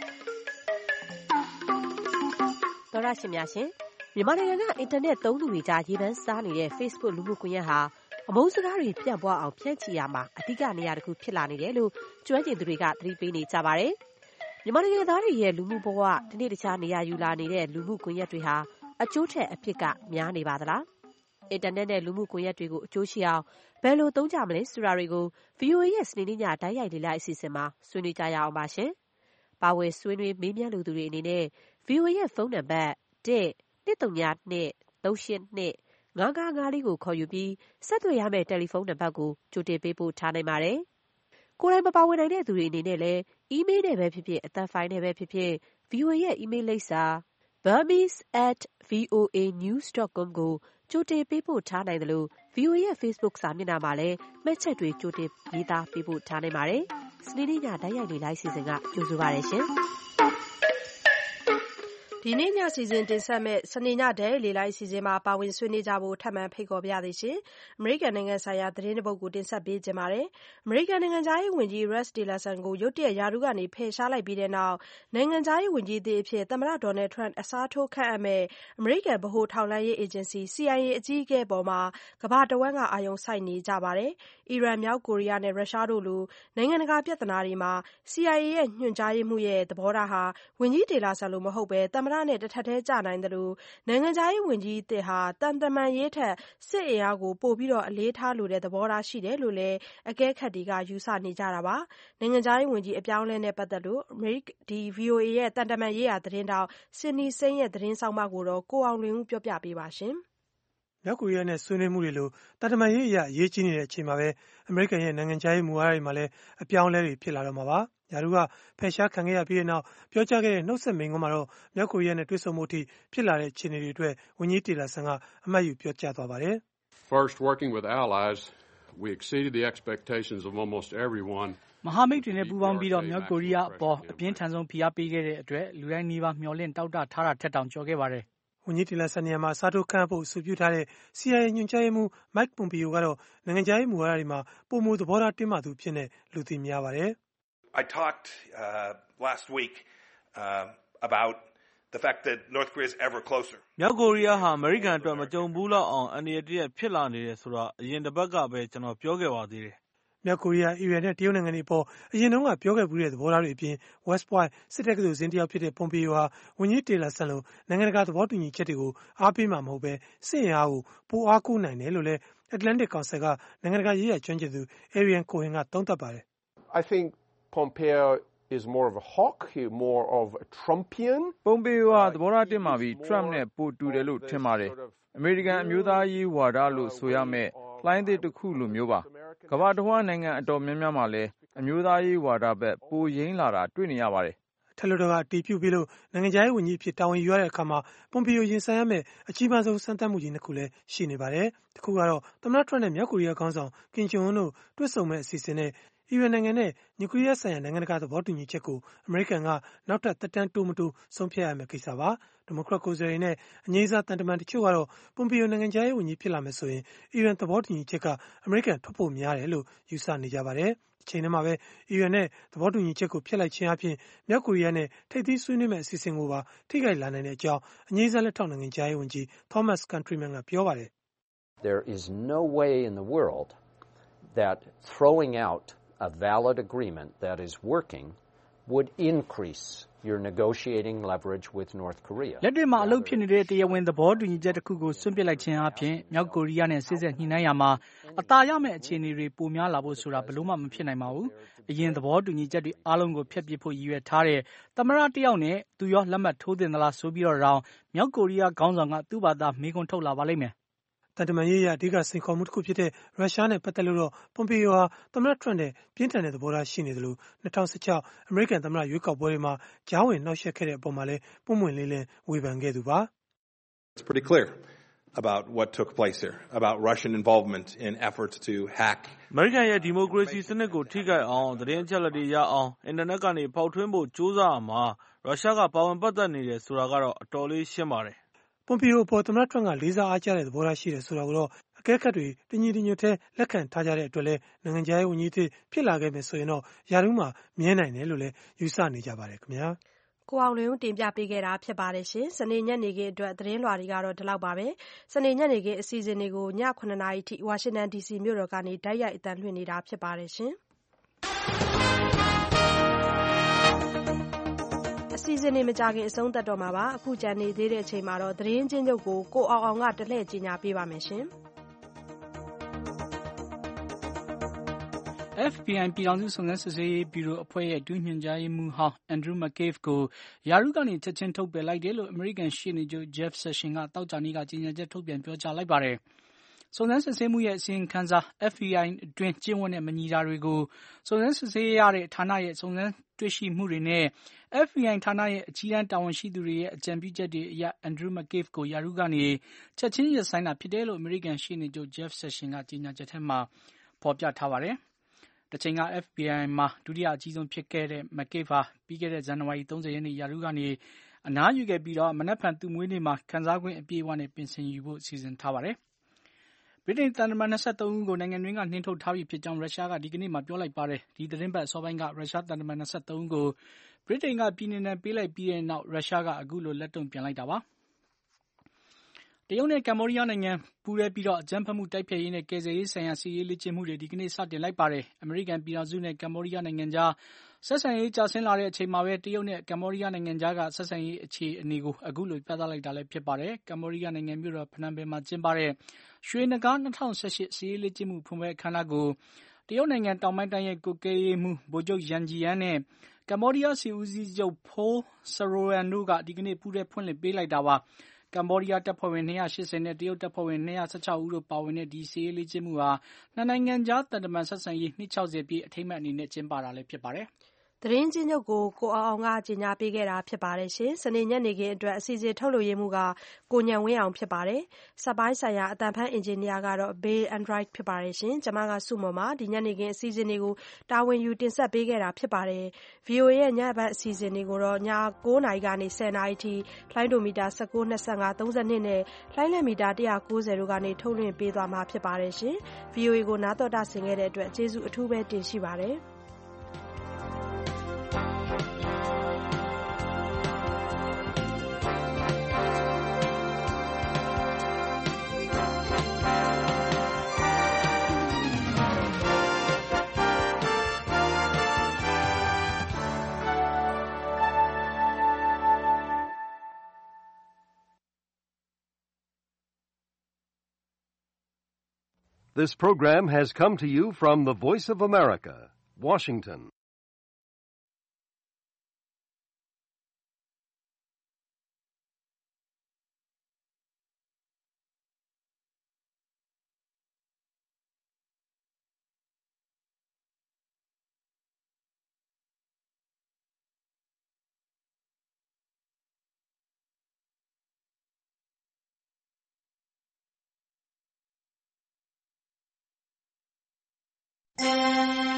။သောရရှင်များရှင်မြန်မာနိုင်ငံကအင်တာနက်သုံးသူတွေကြားရေပန်းစားနေတဲ့ Facebook လူမှုကွန်ရက်ဟာအမုန်းစကားတွေပြန့်ပွားအောင်ဖြန့်ချီရမှာအဓိကနေရာတစ်ခုဖြစ်လာနေတယ်လို့ကျွမ်းကျင်သူတွေကသတိပေးနေကြပါတယ်။မြန်မာနိုင်ငံသားတွေရဲ့လူမှုဘဝဒီနေ့တခြားနေရာယူလာနေတဲ့လူမှုကွန်ရက်တွေဟာအကျိုးထက်အဖြစ်ကများနေပါသလား။အင်တာနက်နဲ့လူမှုကွန်ရက်တွေကိုအကျိုးရှိအောင်ဘယ်လိုသုံးကြမလဲဆိုတာတွေကို ဗီအိုအေ ရဲ့စနေနေ့ညဓာတ်ရိုက်လေ့လာအစီအစဉ်မှာဆွေးနွေးကြရအောင်ပါရှင်။ပါဝင်ဆွေးနွေးမေးမြန်းလူသူတွေအနေနဲ့ ဗီအိုအေ ရဲ့ဖုန်းနံပါတ်တစ် နှစ် သုံး ၂ သုံး ရှစ် ၂ ငါး ငါး ငါး လေးကိုခေါ်ယူပြီးဆက်သွယ်ရမယ့်တယ်လီဖုန်းနံပါတ်ကိုကြိုတင်ပေးပို့ထားနိုင်ပါတယ်။ကိုယ်တိုင်မပါဝင်နိုင်တဲ့သူတွေအနေနဲ့လည်းအီးမေးလ်နဲ့ပဲဖြစ်ဖြစ်အသံဖိုင်နဲ့ပဲဖြစ်ဖြစ် ဗီအိုအေ ရဲ့အီးမေးလ်လိပ်စာ burmese at voa news dot com ကိုကြိုတင်ပေးပို့ထားနိုင်တယ်လို့ ဗီအိုအေ ရဲ့ Facebook စာမျက်နှာမှာလည်းမှတ်ချက်တွေကြိုတင်ရေးသားပေးပို့ထားနိုင်ပါတယ်။စနေနေ့ညဓာတ်ရိုက်လေ့လာအစီအစဉ်ကကြိုဆိုပါရရှင်။ဒီနေ့ညစီစဉ်တင်ဆက်မဲ့စနေညဓာတ်လေ့လာအစီအစဉ်မှာပါဝင်ဆွေးနွေးကြဖို့ထပ်မံဖိတ်ခေါ်ပါရစေရှင်။အမေရိကန်နိုင်ငံဆိုင်ရာသတင်းတစ်ပုဒ်ကိုတင်ဆက်ပေးကြပါမယ်။အမေရိကန်နိုင်ငံသားရေးဝန်ကြီး Rex Tillerson ကိုရုတ်တရက်ရာထူးကနေဖယ်ရှားလိုက်ပြီးတဲ့နောက်နိုင်ငံသားရေးဝန်ကြီးအသစ်အဖြစ်သမ္မတ Donald Trump အစားထိုးခန့်အပ်မဲ့အမေရိကန်ဗဟိုထောက်လှမ်းရေးအေဂျင်စီ C I A အကြီးအကဲအပေါ်မှာကမ္ဘာတဝန်းကအာရုံစိုက်နေကြပါတယ်။အီရန်မြောက်ကိုရီးယားနဲ့ရုရှားတို့လိုနိုင်ငံတကာပြဿနာတွေမှာ C I A ရဲ့ညွှန်ကြားရေးမှူးရဲ့သဘောထားဟာဝန်ကြီး Tillerson လိုမဟုတ်ဘဲသမ္မတနဲ့တထပ်တည်းကျနိုင်တယ်လို့နိုင်ငံခြားရေးဝန်ကြီးအသစ်ဟာတန်တမန်ရေးထက်စစ်အင်အားကိုပိုပြီးတော့အလေးထားလိုတဲ့သဘောထားရှိတယ်လို့လည်းအကဲခတ်တွေကယူဆနေကြတာပါနိုင်ငံခြားရေးဝန်ကြီးအပြောင်းအလဲနဲ့ပတ်သက်လို့အမေရိကန်ဒီ V O A ရဲ့တန်တမန်ရေးရာသတင်းတောက်စင်နီစိမ့်ရဲ့သတင်းဆောင်မကိုတော့ကိုအောင်လွင်ဦးပြောပြပေးပါရှင်မြောက်ကိုရီးယားနဲ့ဆွေးနွေးမှုတွေလိုတာတမန်ရေးအရာအရေးကြီးနေတဲ့အချိန်မှာပဲအမေရိကန်ရဲ့နိုင်ငံခြားရေးမူဝါဒတွေမှာလည်းအပြောင်းအလဲတွေဖြစ်လာတော့မှာပါ။ရာထူးကဖယ်ရှားခံခဲ့ရပြီးတဲ့နောက်ပြောကြားခဲ့တဲ့နှုတ်ဆက်မိန့်ခွန်းမှာတော့မြောက်ကိုရီးယားနဲ့တွေ့ဆုံမှုအထိဖြစ်လာတဲ့အခြေအနေတွေအတွက်ဝန်ကြီးတီလာဆန်ကအမှတ်ယူပြောကြားသွားပါတယ်။ First, working with allies, we exceeded the expectations of almost everyone. မဟာမိတ်တွေနဲ့ပူးပေါင်းပြီးတော့မြောက်ကိုရီးယားအပေါ်အပြင်းထန်ဆုံးဖိအားပေးခဲ့တဲ့အတွက်လူတိုင်းနှီးပါမျှော်လင့်တောက်တထားတာထက်တောင်ကျော်ခဲ့ပါတယ်။ဝန်ကြီးတီလာဆန်နေရာမှာစားထိုးခန့်ဖို့အဆိုပြုထားတဲ့ C I A ညွှန်ကြားရေးမှူး Mike Pompeo ကတော့နိုင်ငံခြားရေးမူဝါဒတွေမှာပုံမူသဘောထားတင်းမာသူဖြစ်နေလူသိများပါတယ်။ I talked uh, last week uh, about the fact that North Korea is ever closer. မြောက်ကိုရီးယားဟာအမေရိကန်အတွက်မကြုံဘူးလောက်အောင်အန္တရာယ်တရဖြစ်လာနေတယ်ဆိုတာအရင်တစ်ပတ်ကပဲကျွန်တော်ပြောခဲ့ပါသေးတယ်။မြောက်ကိုရီးယားအီရန်နဲ့တရုတ်နိုင်ငံတွေအပေါ်အရင်တုန်းကပြောခဲ့မှုတဲ့သဘောထားတွေအပြင် West Point စစ်တက္ကသိုလ်ဇင်းတယောက်ဖြစ်တဲ့ Pompeo ဟာဝန်ကြီးတေလာဆန်လိုနိုင်ငံတကာသဘောတူညီချက်တွေကိုအားပေးမှာမဟုတ်ဘဲစစ်အင်အားကိုပိုအားကိုးနိုင်တယ်လို့လည်း Atlantic Council ကနိုင်ငံတကာရေးရာကျွမ်းကျင်သူ Arian Cohen ကသုံးသပ်ပါတယ်။ I think Pompeo is more of a hawk, he more of a Trumpian. Pompeo ဟာသဘောထားတင်းမာပြီး Trump နဲ့ပိုတူတယ်လို့ထင်ပါတယ်။ အမေရိကန်အမျိုးသားရေးဝါဒလို့ဆိုရမယ့်လှိုင်းသစ်တစ်ခုလိုမျိုးပါ။ကမ္ဘာတစ်ဝှမ်းနိုင်ငံအတော်များများမှာလည်းအမျိုးသားရေးဝါဒဘက်ပိုရင်းလာတာတွေ့နေရပါတယ်။ထက်လွှတ်တော်ကအတည်ပြုပြီးလို့နိုင်ငံခြားရေးဝန်ကြီးအဖြစ်တာဝန်ယူရတဲ့အခါမှာ Pompeo ရင်ဆိုင်ရမယ့်အကြီးမားဆုံးစမ်းသပ်မှုကြီးနှစ်ခုလည်းရှိနေပါတယ်။တစ်ခုကတော့သမ္မတ Trump နဲ့မြောက်ကိုရီးယားခေါင်းဆောင် Kim Jong Un တို့တွေ့ဆုံမဲ့အစီအစဉ်နဲ့အီရန်နိုင်ငံနဲ့နျူကလီးယားဆိုင်ရာနိုင်ငံတကာသဘောတူညီချက်ကိုအမေရိကန်ကနောက်ထပ်သက်တမ်းတိုးမတိုးဆုံးဖြတ်ရမယ့်ကိစ္စပါ။ဒီမိုကရက်ကိုယ်စားလှယ်နဲ့အငြိမ်းစားတန်တမန်တချို့ကတော့ Pompeo နိုင်ငံခြားရေးဝန်ကြီးဖြစ်လာမယ်ဆိုရင်အီရန်သဘောတူညီချက်ကအမေရိကန်ထွက်ဖို့များတယ်လို့ယူဆနေကြပါတယ်။အချိန်ထဲမှာပဲအီရန်နဲ့သဘောတူညီချက်ကိုဖျက်လိုက်ခြင်းအပြင်မြောက်ကိုရီးယားနဲ့ထိပ်သီးဆွေးနွေးမယ့်အစီအစဉ်ကိုပါထိခိုက်လာနိုင်တဲ့အကြောင်းအငြိမ်းစားလက်ထောက်နိုင်ငံခြားရေးဝန်ကြီး Thomas Countryman ကပြောပါတယ်။ There is no way in the world that throwing out a valid agreement that is working would increase your negotiating leverage with North Korea. လက်တွေ့မှာအလုပ်ဖြစ်နေတဲ့တရားဝင်သဘောတူညီချက်တစ်ခုကိုဆွန့်ပစ်လိုက်ခြင်းအပြင်မြောက်ကိုရီးယားနဲ့စစ်ဆက်ညှိနှိုင်းရာမှာအသာရမယ့်အခြေအနေတွေပိုများလာဖို့ဆိုတာဘယ်လို့မှမဖြစ်နိုင်ပါဘူး။အရင်သဘောတူညီချက်တွေအားလုံးကိုဖျက်ပစ်ဖို့ရည်ရွယ်ထားတဲ့သမ္မတတယောက်နဲ့သူရောလက်မှတ်ထိုးတင်သလားဆိုပြီးတော့တောင်မြောက်ကိုရီးယားခေါင်းဆောင်ကသူ့ဘာသာမေးခွန်းထုတ်လာပါလိမ့်မယ်။တန်တမာရေးအရအဓိကစိန်ခေါ်မှုတစ်ခုဖြစ်တဲ့ရုရှားနဲ့ပတ်သက်လို့တော့ Pompeo ဟာသမ္မတ Trump နဲ့ပြင်းထန်တဲ့သဘောထားရှိနေတယ်လို့၂၀၁၆အမေရိကန်သမ္မတရွေးကောက်ပွဲတွေမှာကြားဝင်နှောက်ယှက်ခဲ့တဲ့အပေါ်မှာလည်းပုံမှန်လေးလင်းဝေဖန်ခဲ့သူပါ။ It's pretty clear about what took place here, about Russian involvement in efforts to hack. အမေရိကန်ရဲ့ဒီမိုကရေစီစနစ်ကိုထိခိုက်အောင်သတင်းအချက်အလက်တွေရအောင်အင်တာနက်ကနေဖောက်ထွင်းဖို့ကြိုးစားမှာရုရှားကပါဝင်ပတ်သက်နေတယ်ဆိုတာကတော့အတော်လေးရှင်းပါတယ်။ Pompeo အပေါ်သမ္မတ Trump ကလေးစားအားကျတဲ့သဘောထားရှိတယ်ဆိုတာကိုတော့အကဲခတ်တွေတညီတညွတ်ထဲလက်ခံထားကြတဲ့အတွက်လည်းနိုင်ငံခြားရေးဝန်ကြီးအဖြစ်ဖြစ်လာခဲ့မယ်ဆိုရင်တော့ယာရုမှာမြဲနိုင်တယ်လို့လည်းယူဆနေကြပါတယ်ခင်ဗျာ။ကိုအောင်လွင်ဦးတင်ပြပေးခဲ့တာဖြစ်ပါတယ်ရှင်။စနေညနေခင်းအတွက်သတင်းလွှာတွေကတော့ဒီလောက်ပါပဲ။စနေညနေခင်းအစီအစဉ်တွေကိုညခုနှစ်နာရီထိဝါရှင်တန် ဒီစီမြို့တော်ကနေတိုက်ရိုက်အသံလွှင့်နေတာဖြစ်ပါတယ်ရှင်။အစီအစဉ်တွေမကြခင်အဆုံးသတ်တော့မှာပါအခုကြံနေသေးတဲ့အချိန်မှာတော့သတင်းချင်းချုပ်ကိုကိုအောင်အောင်ကတလှည့်ကြီးညာပေးပါမယ်ရှင်။ F B I ပြည်ထောင်စုစုံစမ်းစစ်ဆေးရေးဗျူရိုအဖွဲ့ရဲ့ဒုညွှန်ကြားရေးမှူးဟောင်း Andrew McCabe ကိုယာရုကနေချက်ချင်းထုတ်ပယ်လိုက်တယ်လို့အမေရိကန်ရှေ့နေချုပ် Jeff Sessions ကသောကြာနေ့ကကြေညာချက်ထုတ်ပြန်ပြောကြားလိုက်ပါတယ်။စုံစမ်းစစ်ဆေးမှုရဲ့အစီရင်ခံစာ F B I အတွင်းကျင့်ဝတ်နဲ့မညီတာတွေကိုစုံစမ်းစစ်ဆေးရတဲ့ဌာနရဲ့စုံစမ်းတွေ့ရှိမှုတွေနဲ့ F B I ဌာနရဲ့အကြီးတန်းတာဝန်ရှိသူတွေရဲ့အကြံပြုချက်တွေအရ Andrew McCabe ကိုယာရုကနေချက်ချင်းရပ်ဆိုင်းတာဖြစ်တယ်လို့အမေရိကန်ရှေ့နေချုပ် Jeff Sessions ကကြေညာချက်ထဲမှာဖော်ပြထားပါတယ်။တချိန်က F B I မှာဒုတိယအကြီးဆုံးဖြစ်ခဲ့တဲ့ McCabe ဟာပြီးခဲ့တဲ့ဇန်နဝါရီ၃၀ရက်နေ့ယာရုကနေအနားယူခဲ့ပြီးတော့မနက်ဖြန်သူ့မွေးနေ့မှာခံစားခွင့်အပြည့်အဝနဲ့ပင်စင်ယူဖို့စီစဉ်ထားပါတယ်။ဗြိတိန်သံတမန်၂၃ဦးကိုနိုင်ငံတွင်းကနှင်ထုတ်ထားပြီဖြစ်ကြောင်းရုရှားကဒီကနေ့မှပြောလိုက်ပါတယ်။ဒီသတင်းပတ်အစောပိုင်းကရုရှားသံတမန်၂၃ဦးကိုဗြိတိန်ကပြည်နှင်ဒဏ်ပေးလိုက်ပြီးတဲ့နောက်ရုရှားကအခုလိုလက်တုံ့ပြန်လိုက်တာပါ။တရုတ်နဲ့ကမ္ဘောဒီးယားနိုင်ငံပူးတွဲပြီးတော့အကြမ်းဖက်မှုတိုက်ဖျက်ရေးနဲ့ကယ်ဆယ်ရေးဆိုင်ရာစစ်ရေးလေ့ကျင့်မှုတွေဒီကနေ့စတင်လိုက်ပါတယ်။အမေရိကန်ပြည်ထောင်စုနဲ့ကမ္ဘောဒီးယားနိုင်ငံကြားဆက်ဆံရေးကျဆင်းလာတဲ့အချိန်မှာပဲတရုတ်နဲ့ကမ္ဘောဒီးယားနိုင်ငံကြားကဆက်ဆံရေးအခြေအနေကိုအခုလိုပြသလိုက်တာလည်းဖြစ်ပါတယ်။ကမ္ဘောဒီးယားနိုင်ငံမြို့တော်ဖနွမ်ပင်မှာကျင်းပတဲ့ရွှေနဂါး၂၀၁၈စစ်ရေးလေ့ကျင့်မှုဖွင့်ပွဲအခမ်းအနားကိုတရုတ်နိုင်ငံတောင်ပိုင်းတိုင်းရဲ့ကွပ်ကဲရေးမှူးဗိုလ်ချုပ်ယန်ဂျီယန်နဲ့ကမ္ဘောဒီးယားစစ်ဦးစီးချုပ်ဖိုးဆရိုယန်တို့ကဒီကနေ့ပူးတွဲဖွင့်လှစ်ပေးလိုက်တာပါ။ကမ္ဘောဒီးယားတပ်ဖွဲ့ဝင်၂၈၀နဲ့တရုတ်တပ်ဖွဲ့ဝင်၂၁၆ဦးတို့ပါဝင်တဲ့ဒီစစ်ရေးလေ့ကျင့်မှုဟာနှစ်နိုင်ငံကြားသံတမန်ဆက်ဆံရေးနှစ်၆၀ပြည့်အထိမ်းအမှတ်အနေနဲ့ကျင်းပတာလည်းဖြစ်ပါတယ်။သတင်းချင်းချုပ်ကိုကိုအောင်အောင်ကကြေညာပေးခဲ့တာဖြစ်ပါတယ်ရှင်။စနေညနေခင်းအတွက်အစီအစဉ်ထုတ်လို့ရမှုကကိုညံဝင်းအောင်ဖြစ်ပါတယ်။စက်ပိုင်းဆိုင်ရာအတန်ဖန်အင်ဂျင်နီယာကတော့ Bill Android ဖြစ်ပါတယ်ရှင်။ကျွန်မကစုမော်မှာဒီညနေခင်းအစီအစဉ်တွေကိုတာဝန်ယူတင်ဆက်ပေးခဲ့တာဖြစ်ပါတယ်။ V O A ရဲ့ညဘက်အစီအစဉ်တွေကိုတော့ည၉နာရီကနေ၁၀နာရီထိလိုင်းဒိုမီတာ၁၉ ၂၅ ၃၂နဲ့လိုင်းလည်မီတာ၁၉၀တို့ကနေထုတ်လွှင့်ပေးသွားမှာဖြစ်ပါတယ်ရှင်။ V O A ကိုနားတော်တာဆင်ခဲ့တဲ့အတွက်ကျေးဇူးအထူးပဲတင်ရှိပါတယ်။ This program has come to you from the Voice of America, Washington. Thank you.